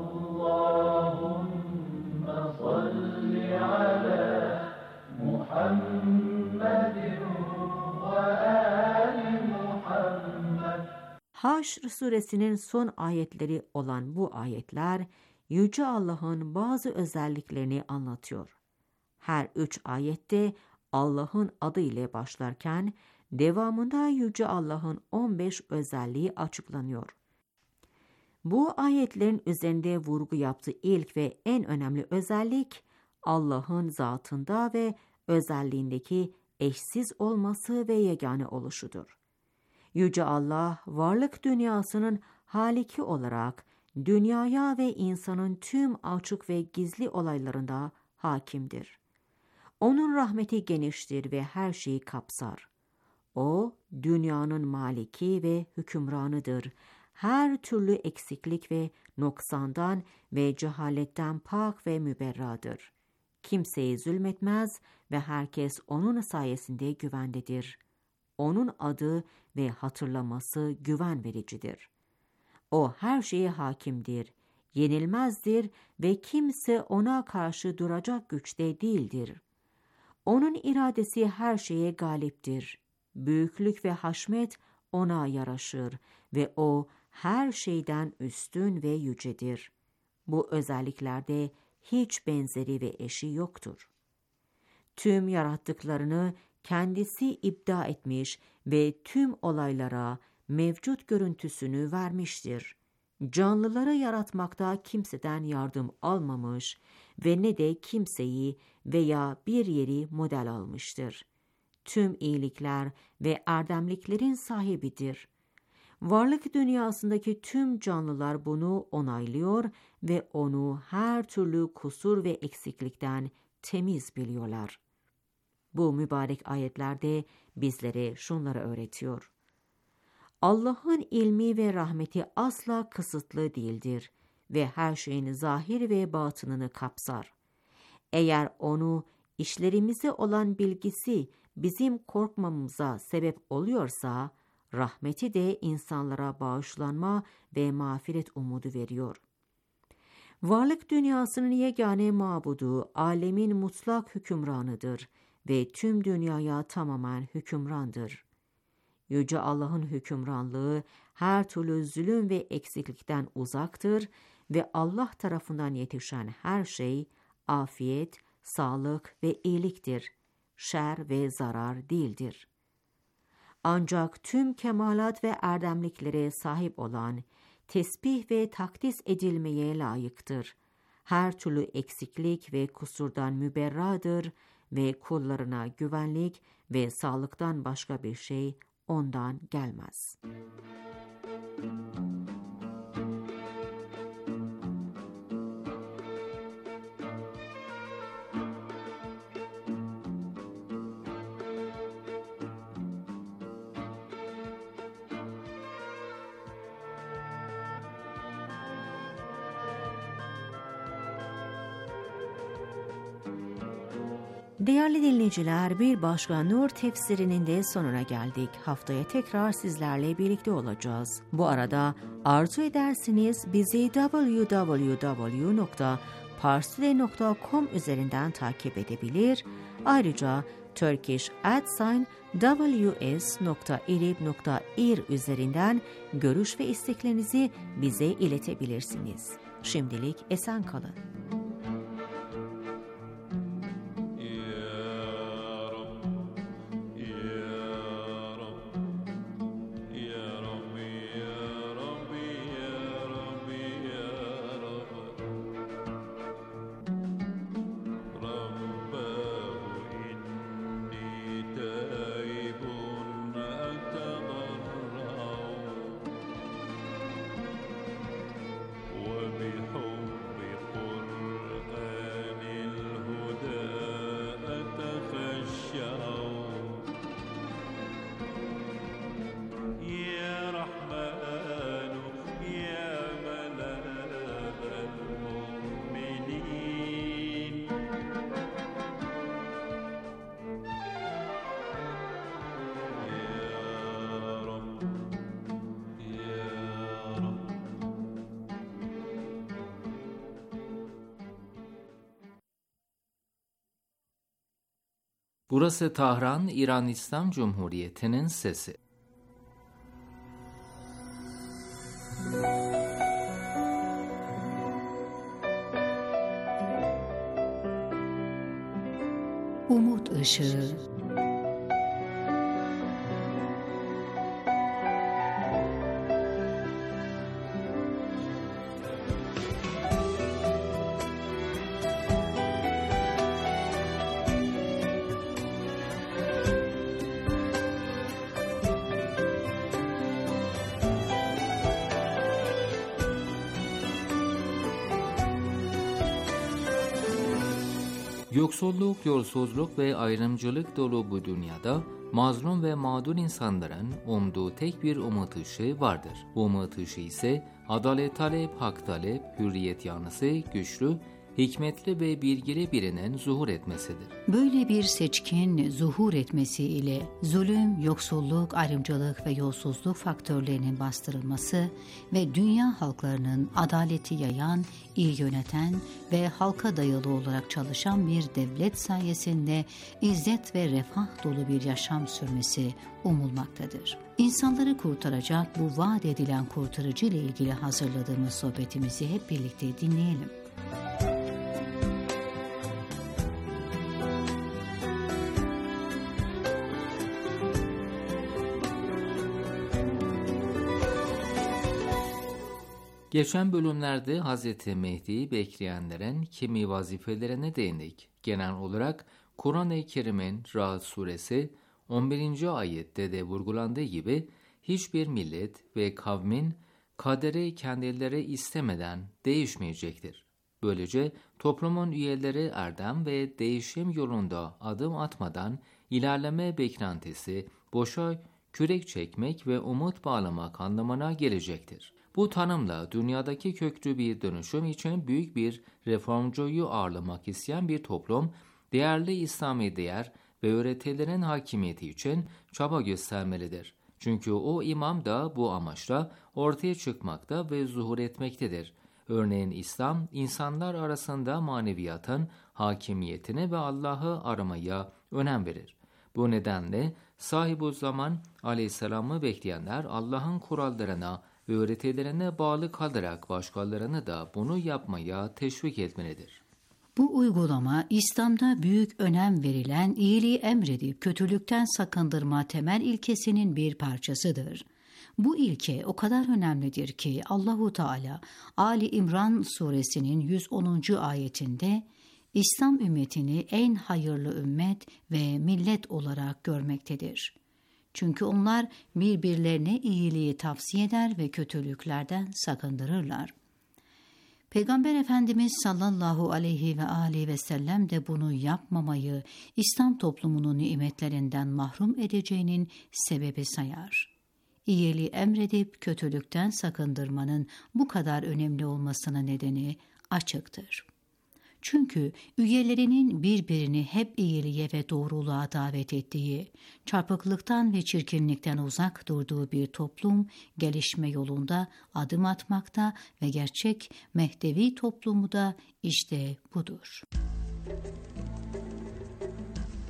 Allahümme salli ala Muhammedin ve ali Muhammed. Haşr suresinin son ayetleri olan bu ayetler, Yüce Allah'ın bazı özelliklerini anlatıyor. Her üç ayette Allah'ın adı ile başlarken, devamında Yüce Allah'ın on beş özelliği açıklanıyor. Bu ayetlerin üzerinde vurgu yaptığı ilk ve en önemli özellik, Allah'ın zatında ve özelliğindeki eşsiz olması ve yegane oluşudur. Yüce Allah, varlık dünyasının haliki olarak, dünyaya ve insanın tüm açık ve gizli olaylarında hakimdir. Onun rahmeti geniştir ve her şeyi kapsar. O, dünyanın maliki ve hükümranıdır. Her türlü eksiklik ve noksandan ve cehaletten pak ve müberradır. Kimseye zulmetmez ve herkes onun sayesinde güvendedir. Onun adı ve hatırlaması güven vericidir. O her şeye hakimdir, yenilmezdir ve kimse ona karşı duracak güçte değildir. Onun iradesi her şeye galiptir. Büyüklük ve haşmet ona yaraşır ve o her şeyden üstün ve yücedir. Bu özelliklerde hiç benzeri ve eşi yoktur. Tüm yarattıklarını kendisi ibda etmiş ve tüm olaylara mevcut görüntüsünü vermiştir. Canlıları yaratmakta kimseden yardım almamış ve ne de kimseyi veya bir yeri model almıştır. Tüm iyilikler ve erdemliklerin sahibidir. Varlık dünyasındaki tüm canlılar bunu onaylıyor ve onu her türlü kusur ve eksiklikten temiz biliyorlar. Bu mübarek ayetlerde bizlere şunları öğretiyor. Allah'ın ilmi ve rahmeti asla kısıtlı değildir ve her şeyin zahir ve batınını kapsar. Eğer onu işlerimize olan bilgisi bizim korkmamıza sebep oluyorsa, rahmeti de insanlara bağışlanma ve mağfiret umudu veriyor. Varlık dünyasının yegane mabudu, alemin mutlak hükümranıdır ve tüm dünyaya tamamen hükümrandır. Yüce Allah'ın hükümranlığı her türlü zulüm ve eksiklikten uzaktır ve Allah tarafından yetişen her şey afiyet, sağlık ve iyiliktir. Şer ve zarar değildir. Ancak tüm kemalat ve erdemliklere sahip olan, tesbih ve takdis edilmeye layıktır. Her türlü eksiklik ve kusurdan müberradır ve kullarına güvenlik ve sağlıktan başka bir şey ondan gelmez. Değerli dinleyiciler, bir başka Nur tefsirinin de sonuna geldik. Haftaya tekrar sizlerle birlikte olacağız. Bu arada arzu ederseniz bizi double-u double-u double-u nokta parstoday nokta com üzerinden takip edebilir, Ayrıca turkish at sign w s nokta irib nokta ir üzerinden görüş ve isteklerinizi bize iletebilirsiniz. Şimdilik esen kalın. Burası Tahran, İran İslam Cumhuriyeti'nin sesi. Umut Işığı. Yoksulluk, yolsuzluk ve ayrımcılık dolu bu dünyada mazlum ve mağdur insanların umduğu tek bir umut ışığı vardır. Bu umut ışığı ise adalet talep, hak talep, hürriyet yanlısı, güçlü, hikmetli ve bilgili birinin zuhur etmesidir. Böyle bir seçkin zuhur etmesiyle zulüm, yoksulluk, ayrımcılık ve yolsuzluk faktörlerinin bastırılması ve dünya halklarının adaleti yayan, iyi yöneten ve halka dayalı olarak çalışan bir devlet sayesinde izzet ve refah dolu bir yaşam sürmesi umulmaktadır. İnsanları kurtaracak bu vaat edilen kurtarıcı ile ilgili hazırladığımız sohbetimizi hep birlikte dinleyelim. Geçen bölümlerde Hz. Mehdi'yi bekleyenlerin kimi vazifelerine değindik. Genel olarak Kur'an-ı Kerim'in Ra'd suresi on birinci ayette de vurgulandığı gibi hiçbir millet ve kavmin kaderi kendileri istemeden değişmeyecektir. Böylece toplumun üyeleri erdem ve değişim yolunda adım atmadan ilerleme beklentisi boşa kürek çekmek ve umut bağlamak anlamına gelecektir. Bu tanımla dünyadaki köklü bir dönüşüm için büyük bir reformcuyu ağırlamak isteyen bir toplum, değerli İslami değer ve öğretilerin hakimiyeti için çaba göstermelidir. Çünkü o imam da bu amaçla ortaya çıkmakta ve zuhur etmektedir. Örneğin İslam, insanlar arasında maneviyatın hakimiyetine ve Allah'ı aramaya önem verir. Bu nedenle Sahibu'z-Zaman aleyhisselamı bekleyenler Allah'ın kurallarına ve öğretilerine bağlı kalarak başkalarını da bunu yapmaya teşvik etmelidir. Bu uygulama İslam'da büyük önem verilen iyiliği emredip kötülükten sakındırma temel ilkesinin bir parçasıdır. Bu ilke o kadar önemlidir ki Allahu Teala Ali İmran suresinin yüz onuncu ayetinde İslam ümmetini en hayırlı ümmet ve millet olarak görmektedir. Çünkü onlar birbirlerine iyiliği tavsiye eder ve kötülüklerden sakındırırlar. Peygamber Efendimiz sallallahu aleyhi ve aleyhi ve sellem de bunu yapmamayı İslam toplumunun nimetlerinden mahrum edeceğinin sebebi sayar. İyiliği emredip kötülükten sakındırmanın bu kadar önemli olmasının nedeni açıktır. Çünkü üyelerinin birbirini hep iyiliğe ve doğruluğa davet ettiği, çarpıklıktan ve çirkinlikten uzak durduğu bir toplum gelişme yolunda adım atmakta ve gerçek Mehdevi toplumu da işte budur.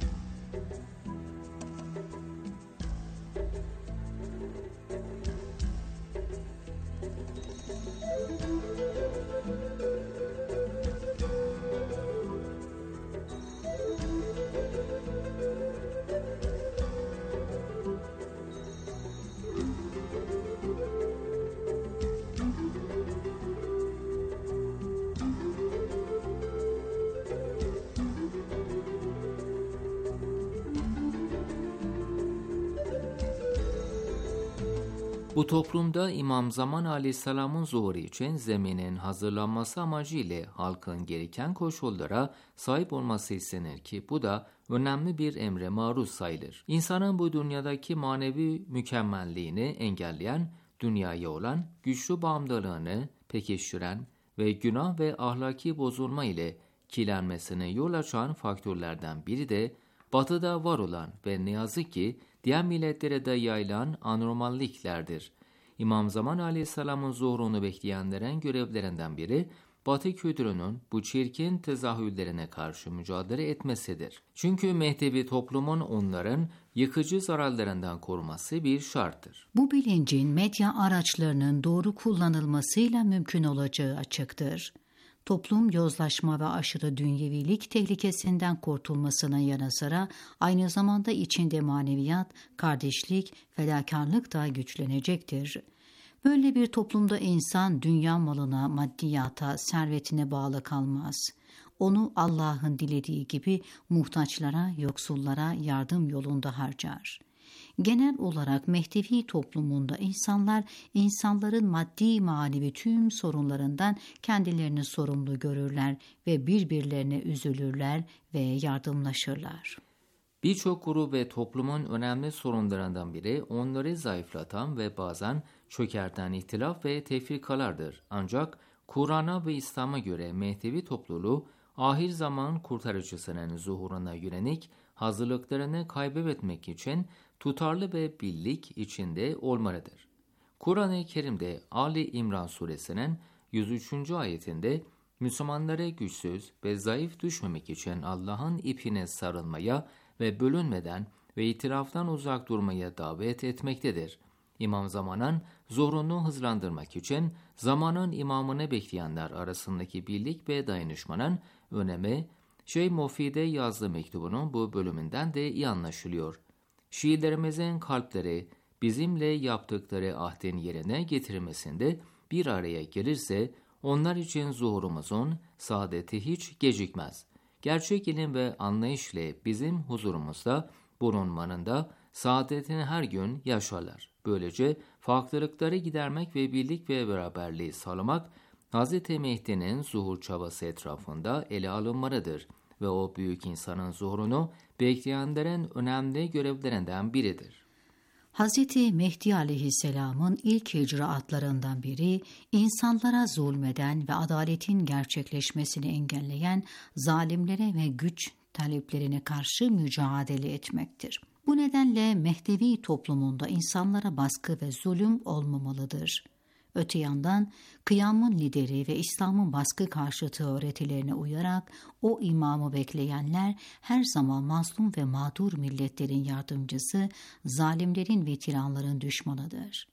Bu toplumda İmam Zaman Aleyhisselam'ın zuhuru için zeminin hazırlanması amacıyla halkın gereken koşullara sahip olması istenir ki bu da önemli bir emre maruz sayılır. İnsanın bu dünyadaki manevi mükemmelliğini engelleyen, dünyaya olan güçlü bağımlılığını pekiştiren ve günah ve ahlaki bozulma ile kirlenmesine yol açan faktörlerden biri de Batı'da var olan ve ne yazık ki diğer milletlere de yayılan anormalliklerdir. İmam Zaman Aleyhisselam'ın zuhurunu bekleyenlerin görevlerinden biri, Batı kültürünün bu çirkin tezahürlerine karşı mücadele etmesidir. Çünkü Mehdevi toplumun onların yıkıcı zararlarından koruması bir şarttır. Bu bilincin medya araçlarının doğru kullanılmasıyla mümkün olacağı açıktır. Toplum yozlaşma ve aşırı dünyevilik tehlikesinden kurtulmasına yanı sıra aynı zamanda içinde maneviyat, kardeşlik, fedakarlık da güçlenecektir. Böyle bir toplumda insan dünya malına, maddiyata, servetine bağlı kalmaz. Onu Allah'ın dilediği gibi muhtaçlara, yoksullara yardım yolunda harcar. Genel olarak Mehdevi toplumunda insanlar, insanların maddi manevi tüm sorunlarından kendilerini sorumlu görürler ve birbirlerine üzülürler ve yardımlaşırlar. Birçok grup ve toplumun önemli sorunlarından biri onları zayıflatan ve bazen çökerten ihtilaf ve tefrikalardır. Ancak Kur'an'a ve İslam'a göre Mehdevi topluluğu ahir zaman kurtarıcısının zuhuruna yönelik hazırlıklarını kaybetmek için tutarlı ve birlik içinde olmalıdır. Kur'an-ı Kerim'de Ali İmran suresinin yüz üçüncü ayetinde Müslümanlara güçsüz ve zayıf düşmemek için Allah'ın ipine sarılmaya ve bölünmeden ve itiraftan uzak durmaya davet etmektedir. İmam Zaman'ın zuhurunu hızlandırmak için zamanın imamını bekleyenler arasındaki birlik ve dayanışmanın önemi Şeyh Mufid'e yazdığı mektubunun bu bölümünden de iyi anlaşılıyor. Şiirlerimizin kalpleri bizimle yaptıkları ahdin yerine getirmesinde bir araya gelirse onlar için zuhurumuzun saadeti hiç gecikmez. Gerçek ilim ve anlayış ile bizim huzurumuzda bulunmanın da saadetini her gün yaşarlar. Böylece farklılıkları gidermek ve birlik ve beraberliği sağlamak Hz. Mehdi'nin zuhur çabası etrafında ele alınmalıdır ve o büyük insanın zuhurunu bekleyenlerin önemli görevlerinden biridir. Hz. Mehdi Aleyhisselam'ın ilk icraatlarından biri, insanlara zulmeden ve adaletin gerçekleşmesini engelleyen zalimlere ve güç taleplerine karşı mücadele etmektir. Bu nedenle Mehdevi toplumunda insanlara baskı ve zulüm olmamalıdır. Öte yandan kıyamın lideri ve İslam'ın baskı karşıtı öğretilerine uyarak o imamı bekleyenler her zaman mazlum ve mağdur milletlerin yardımcısı, zalimlerin ve tiranların düşmanıdır.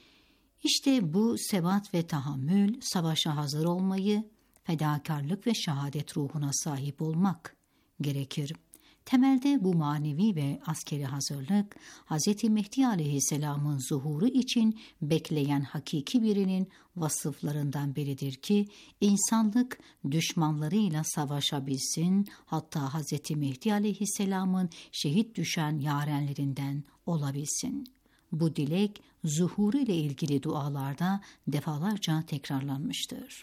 İşte bu sebat ve tahammül, savaşa hazır olmayı, fedakarlık ve şehadet ruhuna sahip olmak gerekir. Temelde bu manevi ve askeri hazırlık, Hz. Mehdi Aleyhisselam'ın zuhuru için bekleyen hakiki birinin vasıflarından biridir ki, insanlık düşmanlarıyla savaşabilsin, hatta Hz. Mehdi Aleyhisselam'ın şehit düşen yarenlerinden olabilsin. Bu dilek, zuhuru ile ilgili dualarda defalarca tekrarlanmıştır.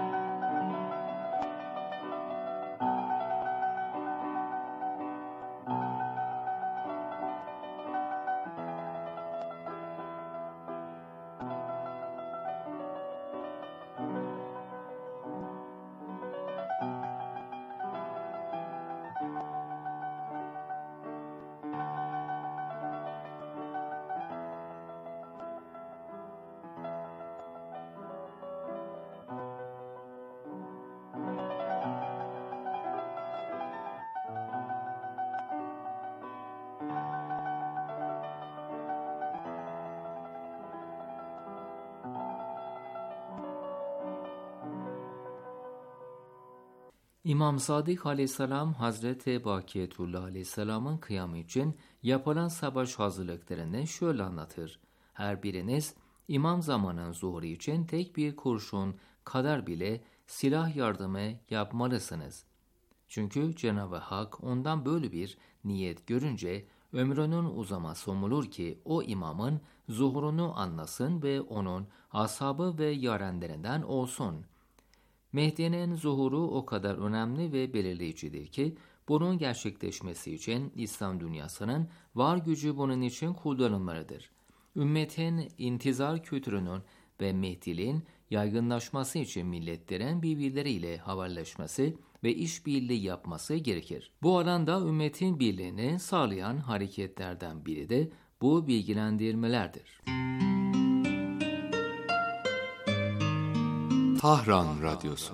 İmam Sadık Aleyhisselam, Hazreti Bakiyetullah Aleyhisselam'ın kıyamı için yapılan savaş hazırlıklarını şöyle anlatır. Her biriniz İmam Zaman'ın zuhuru için tek bir kurşun kadar bile silah yardımı yapmalısınız. Çünkü Cenab-ı Hak ondan böyle bir niyet görünce ömrünün uzaması umulur ki o imamın zuhurunu anlasın ve onun ashabı ve yarenlerinden olsun. Mehdi'nin zuhuru o kadar önemli ve belirleyicidir ki, bunun gerçekleşmesi için İslam dünyasının var gücü bunun için kullanılmalıdır. Ümmetin intizar kültürünün ve Mehdiliğin yaygınlaşması için milletlerin birbirleriyle haberleşmesi ve işbirliği yapması gerekir. Bu alanda ümmetin birliğini sağlayan hareketlerden biri de bu bilgilendirmelerdir. Tahran Radyosu.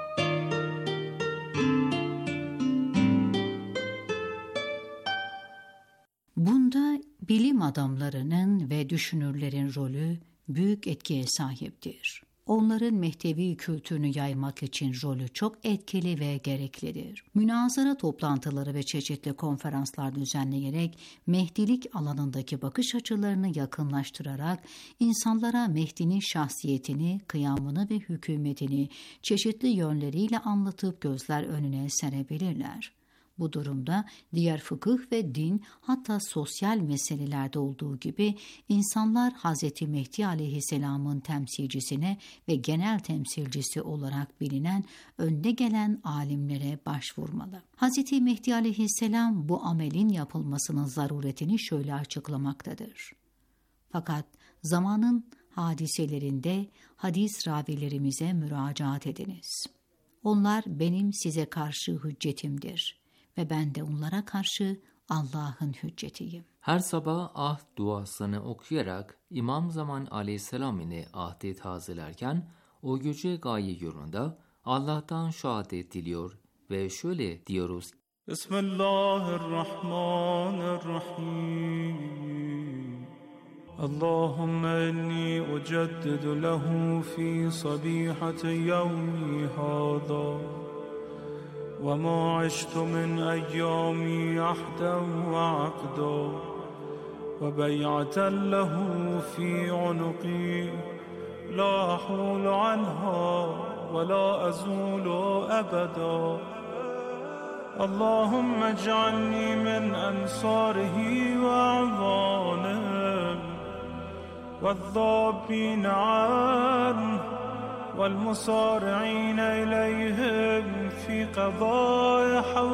Bunda bilim adamlarının ve düşünürlerin rolü büyük etkiye sahiptir. Onların Mehdevi kültürünü yaymak için rolü çok etkili ve gereklidir. Münazara toplantıları ve çeşitli konferanslar düzenleyerek Mehdilik alanındaki bakış açılarını yakınlaştırarak insanlara Mehdi'nin şahsiyetini, kıyamını ve hükümetini çeşitli yönleriyle anlatıp gözler önüne serebilirler. Bu durumda diğer fıkıh ve din, hatta sosyal meselelerde olduğu gibi insanlar Hz. Mehdi aleyhisselamın temsilcisine ve genel temsilcisi olarak bilinen önde gelen alimlere başvurmalı. Hz. Mehdi aleyhisselam bu amelin yapılmasının zaruretini şöyle açıklamaktadır. Fakat zamanın hadiselerinde hadis ravilerimize müracaat ediniz. Onlar benim size karşı hüccetimdir ve ben de onlara karşı Allah'ın hüccetiyim. Her sabah ahd duasını okuyarak İmam Zaman aleyhisselam ile ahdi tazelerken o güce gaye yolunda Allah'tan şehadet diliyor ve şöyle diyoruz. Bismillahirrahmanirrahim. Allahümme inni uceddidu lehu fi sabihati yevmi hâdâ. وما عشت من أيامي عهدا وعقدا وبيعة له في عنقي لا أحول عنها ولا أزول أبدا اللهم اجعلني من أنصاره وأعوانه والذابين عنه والمصارعين إليهم في قضاء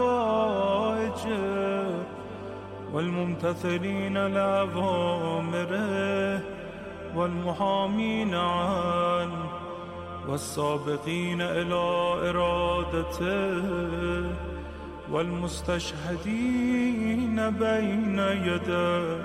حوائجه والممتثلين لأوامره والمحامين عنه والسابقين إلى إرادته والمستشهدين بين يديه.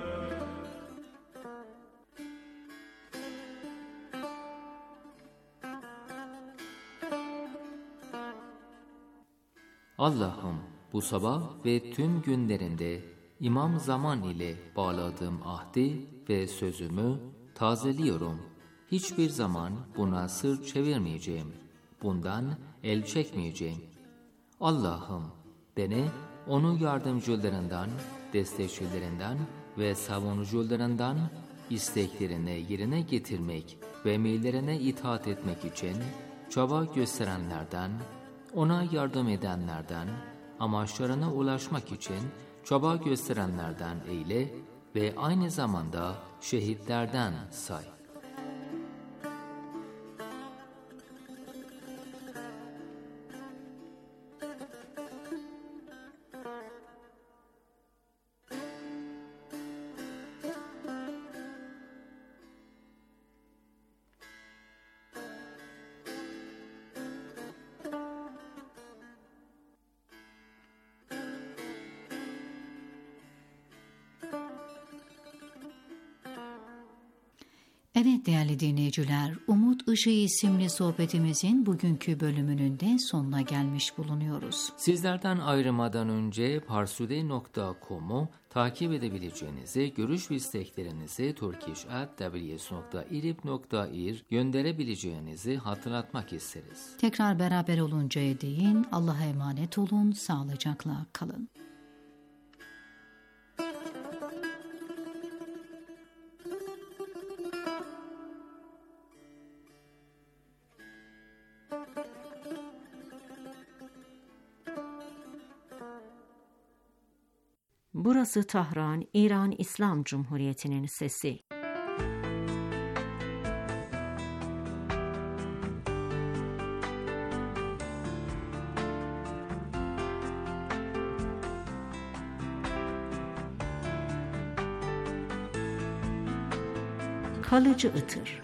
Allah'ım, bu sabah ve tüm günlerinde İmam Zaman ile bağladığım ahdi ve sözümü tazeliyorum. Hiçbir zaman buna sır çevirmeyeceğim. Bundan el çekmeyeceğim. Allah'ım, beni onun yardımcılarından, destekçilerinden ve savunucularından isteklerini yerine getirmek ve emirlerine itaat etmek için çaba gösterenlerden, ona yardım edenlerden, amaçlarına ulaşmak için çaba gösterenlerden eyle ve aynı zamanda şehitlerden say. Evet değerli dinleyiciler, Umut Işığı isimli sohbetimizin bugünkü bölümünün de sonuna gelmiş bulunuyoruz. Sizlerden ayrılmadan önce parsude nokta com'u takip edebileceğinizi, görüş ve isteklerinizi turkish at w s nokta irib nokta ir gönderebileceğinizi hatırlatmak isteriz. Tekrar beraber oluncaya değin Allah'a emanet olun, sağlıcakla kalın. Burası Tahran, İran İslam Cumhuriyeti'nin sesi. Kalıcı ıtır.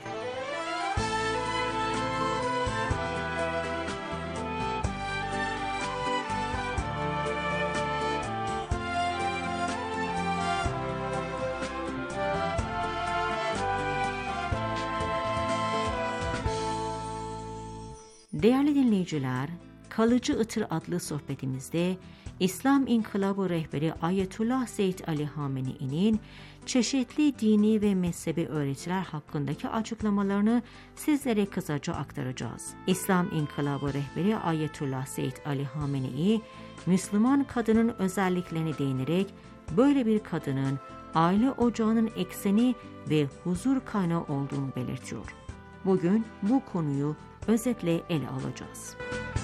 Değerli dinleyiciler, Kalıcı Itır adlı sohbetimizde İslam İnkılabı rehberi Ayetullah Seyyid Ali Hamenei'nin çeşitli dini ve mezhebi öğretiler hakkındaki açıklamalarını sizlere kısaca aktaracağız. İslam İnkılabı rehberi Ayetullah Seyyid Ali Hamenei, Müslüman kadının özelliklerine değinerek böyle bir kadının aile ocağının ekseni ve huzur kaynağı olduğunu belirtiyor. Bugün bu konuyu özetle ele alacağız.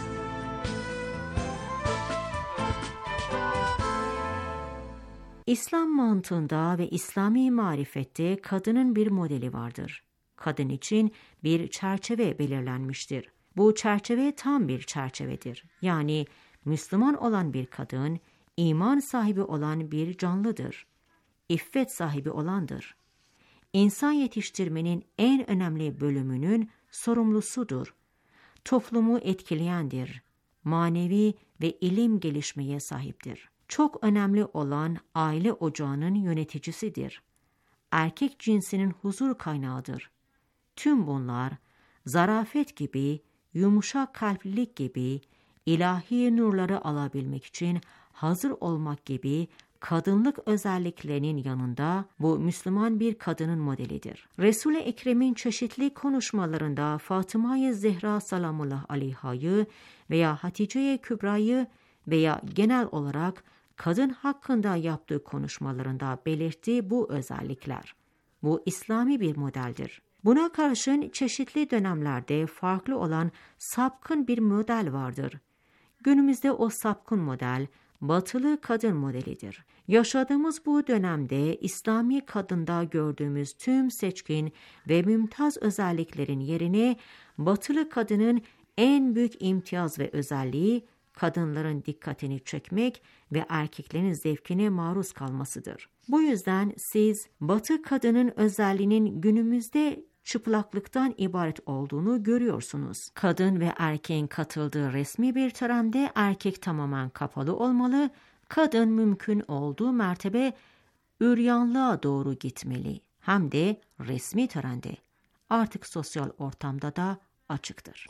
İslam mantığında ve İslami marifette kadının bir modeli vardır. Kadın için bir çerçeve belirlenmiştir. Bu çerçeve tam bir çerçevedir. Yani Müslüman olan bir kadın, iman sahibi olan bir canlıdır. İffet sahibi olandır. İnsan yetiştirmenin en önemli bölümünün sorumlusudur. Toplumu etkileyendir. Manevi ve ilim gelişmeye sahiptir. Çok önemli olan aile ocağının yöneticisidir. Erkek cinsinin huzur kaynağıdır. Tüm bunlar zarafet gibi, yumuşak kalplilik gibi, ilahi nurları alabilmek için hazır olmak gibi kadınlık özelliklerinin yanında bu Müslüman bir kadının modelidir. Resul-i Ekrem'in çeşitli konuşmalarında Fatıma-i Zehra salamullah aleyha'yı veya Hatice-i Kübra'yı veya genel olarak kadın hakkında yaptığı konuşmalarında belirttiği bu özellikler. Bu İslami bir modeldir. Buna karşın çeşitli dönemlerde farklı olan sapkın bir model vardır. Günümüzde o sapkın model, batılı kadın modelidir. Yaşadığımız bu dönemde İslami kadında gördüğümüz tüm seçkin ve mümtaz özelliklerin yerine batılı kadının en büyük imtiyaz ve özelliği kadınların dikkatini çekmek ve erkeklerin zevkine maruz kalmasıdır. Bu yüzden siz batı kadının özelliğinin günümüzde çıplaklıktan ibaret olduğunu görüyorsunuz. Kadın ve erkeğin katıldığı resmi bir törende erkek tamamen kapalı olmalı, kadın mümkün olduğu mertebe üryanlığa doğru gitmeli. Hem de resmi törende. Artık sosyal ortamda da açıktır.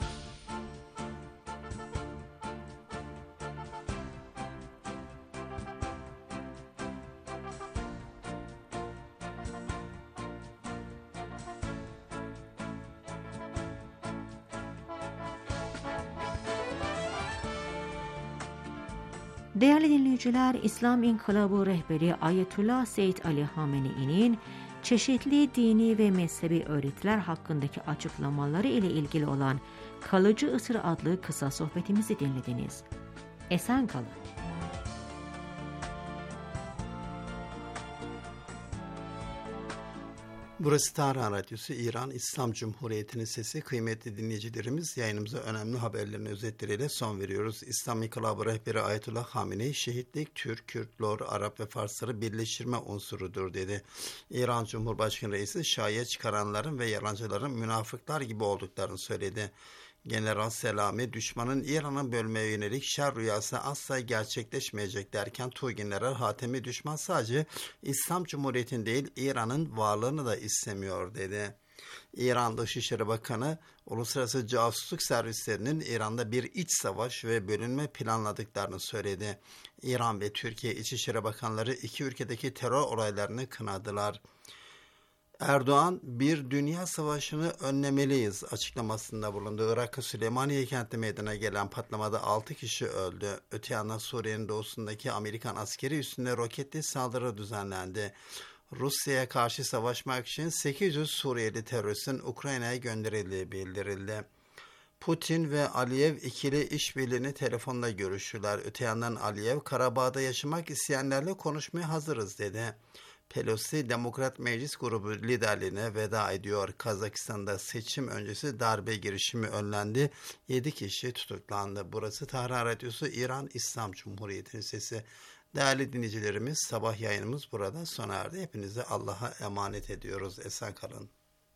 Değerli dinleyiciler, İslam İnkılabı rehberi Ayetullah Seyyid Ali Hamenei'nin çeşitli dini ve mezhebi öğretiler hakkındaki açıklamaları ile ilgili olan Kalıcı Itır adlı kısa sohbetimizi dinlediniz. Esen kalın. Burası Tahran Radyosu, İran İslam Cumhuriyeti'nin sesi. Kıymetli dinleyicilerimiz, yayınımıza önemli haberlerin özetleriyle son veriyoruz. İslam İnkılabı rehberi Ayetullah Hamenei, şehitlik Türk, Kürt, Lor, Arap ve Farsları birleştirme unsurudur dedi. İran Cumhurbaşkanı Reisi, şaiye çıkaranların ve yalancıların münafıklar gibi olduklarını söyledi. General Selami, düşmanın İran'ı bölmeye yönelik şer rüyası asla gerçekleşmeyecek derken, Tuğgeneral Hatemi, düşman sadece İslam Cumhuriyeti'nin değil İran'ın varlığını da istemiyor dedi. İran Dışişleri Bakanı, uluslararası casusluk servislerinin İran'da bir iç savaş ve bölünme planladıklarını söyledi. İran ve Türkiye İçişleri Bakanları iki ülkedeki terör olaylarını kınadılar. Erdoğan, bir dünya savaşını önlemeliyiz açıklamasında bulundu. Irak'ın Süleymaniye kentinde meydana gelen patlamada altı kişi öldü. Öte yandan Suriye'nin doğusundaki Amerikan askeri üssüne roketli saldırı düzenlendi. Rusya'ya karşı savaşmak için sekiz yüz Suriyeli teröristin Ukrayna'ya gönderildiği bildirildi. Putin ve Aliyev ikili işbirliğini telefonla görüştüler. Öte yandan Aliyev, Karabağ'da yaşamak isteyenlerle konuşmaya hazırız dedi. Pelosi, Demokrat Meclis Grubu liderliğine veda ediyor. Kazakistan'da seçim öncesi darbe girişimi önlendi. yedi kişi tutuklandı. Burası Tahran Radyosu, İran İslam Cumhuriyeti'nin sesi. Değerli dinleyicilerimiz, sabah yayınımız burada sona erdi. Hepinize Allah'a emanet ediyoruz. Esen kalın.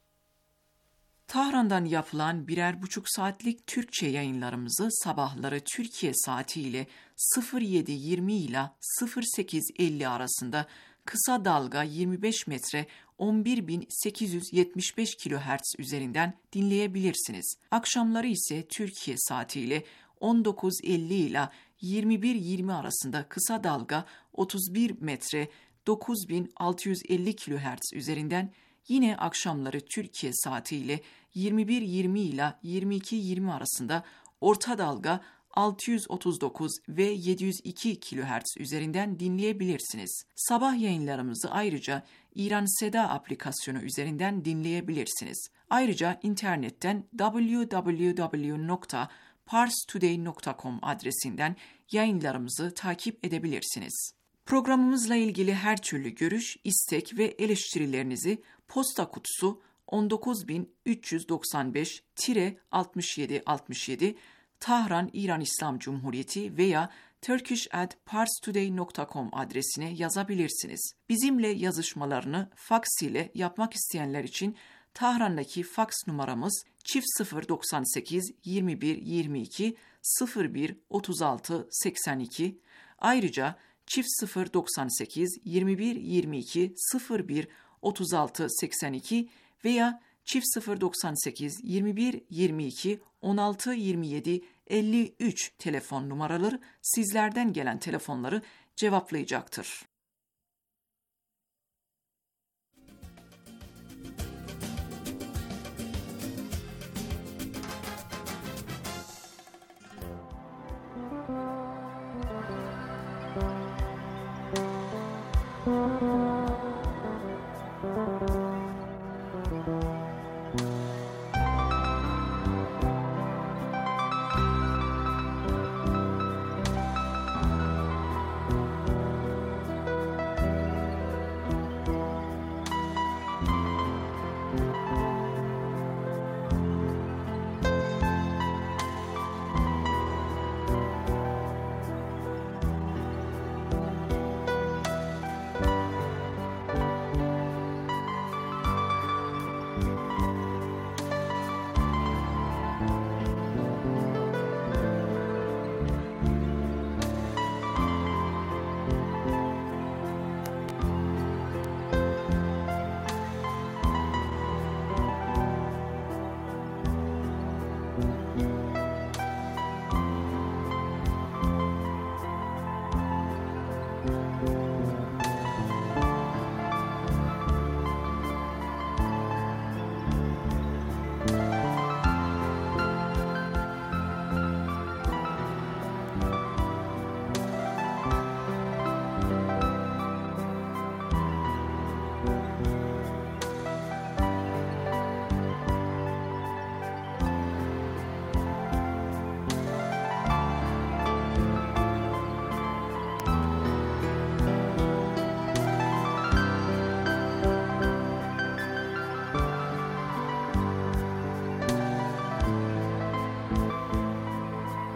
Tahran'dan yapılan birer buçuk saatlik Türkçe yayınlarımızı sabahları Türkiye saatiyle sıfır yedi yirmi ile sıfır sekiz elli arasında kısa dalga yirmi beş metre on bir bin sekiz yüz yetmiş beş kilohertz üzerinden dinleyebilirsiniz. Akşamları ise Türkiye saatiyle on dokuz elli ile yirmi bir yirmi arasında kısa dalga otuz bir metre dokuz bin altı yüz elli kilohertz üzerinden, yine akşamları Türkiye saatiyle yirmi bir yirmi ile yirmi iki yirmi arasında orta dalga altı yüz otuz dokuz ve yedi yüz iki kilohertz üzerinden dinleyebilirsiniz. Sabah yayınlarımızı ayrıca İran Seda aplikasyonu üzerinden dinleyebilirsiniz. Ayrıca internetten double-u double-u double-u nokta pars today nokta com adresinden yayınlarımızı takip edebilirsiniz. Programımızla ilgili her türlü görüş, istek ve eleştirilerinizi posta kutusu on dokuz bin üç yüz doksan beş altmış yedi altmış yedi Tahran İran İslam Cumhuriyeti veya turkish at pars today nokta com adresine yazabilirsiniz. Bizimle yazışmalarını faks ile yapmak isteyenler için Tahran'daki faks numaramız çift sıfır doksan sekiz yirmi bir yirmi iki sıfır bir otuz altı seksen iki. Ayrıca çift sıfır doksan sekiz yirmi bir yirmi iki sıfır bir otuz altı seksen iki veya çift sıfır doksan sekiz yirmi bir yirmi iki on altı yirmi yedi elli üç telefon numaraları sizlerden gelen telefonları cevaplayacaktır.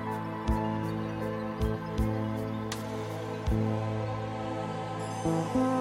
Thank you.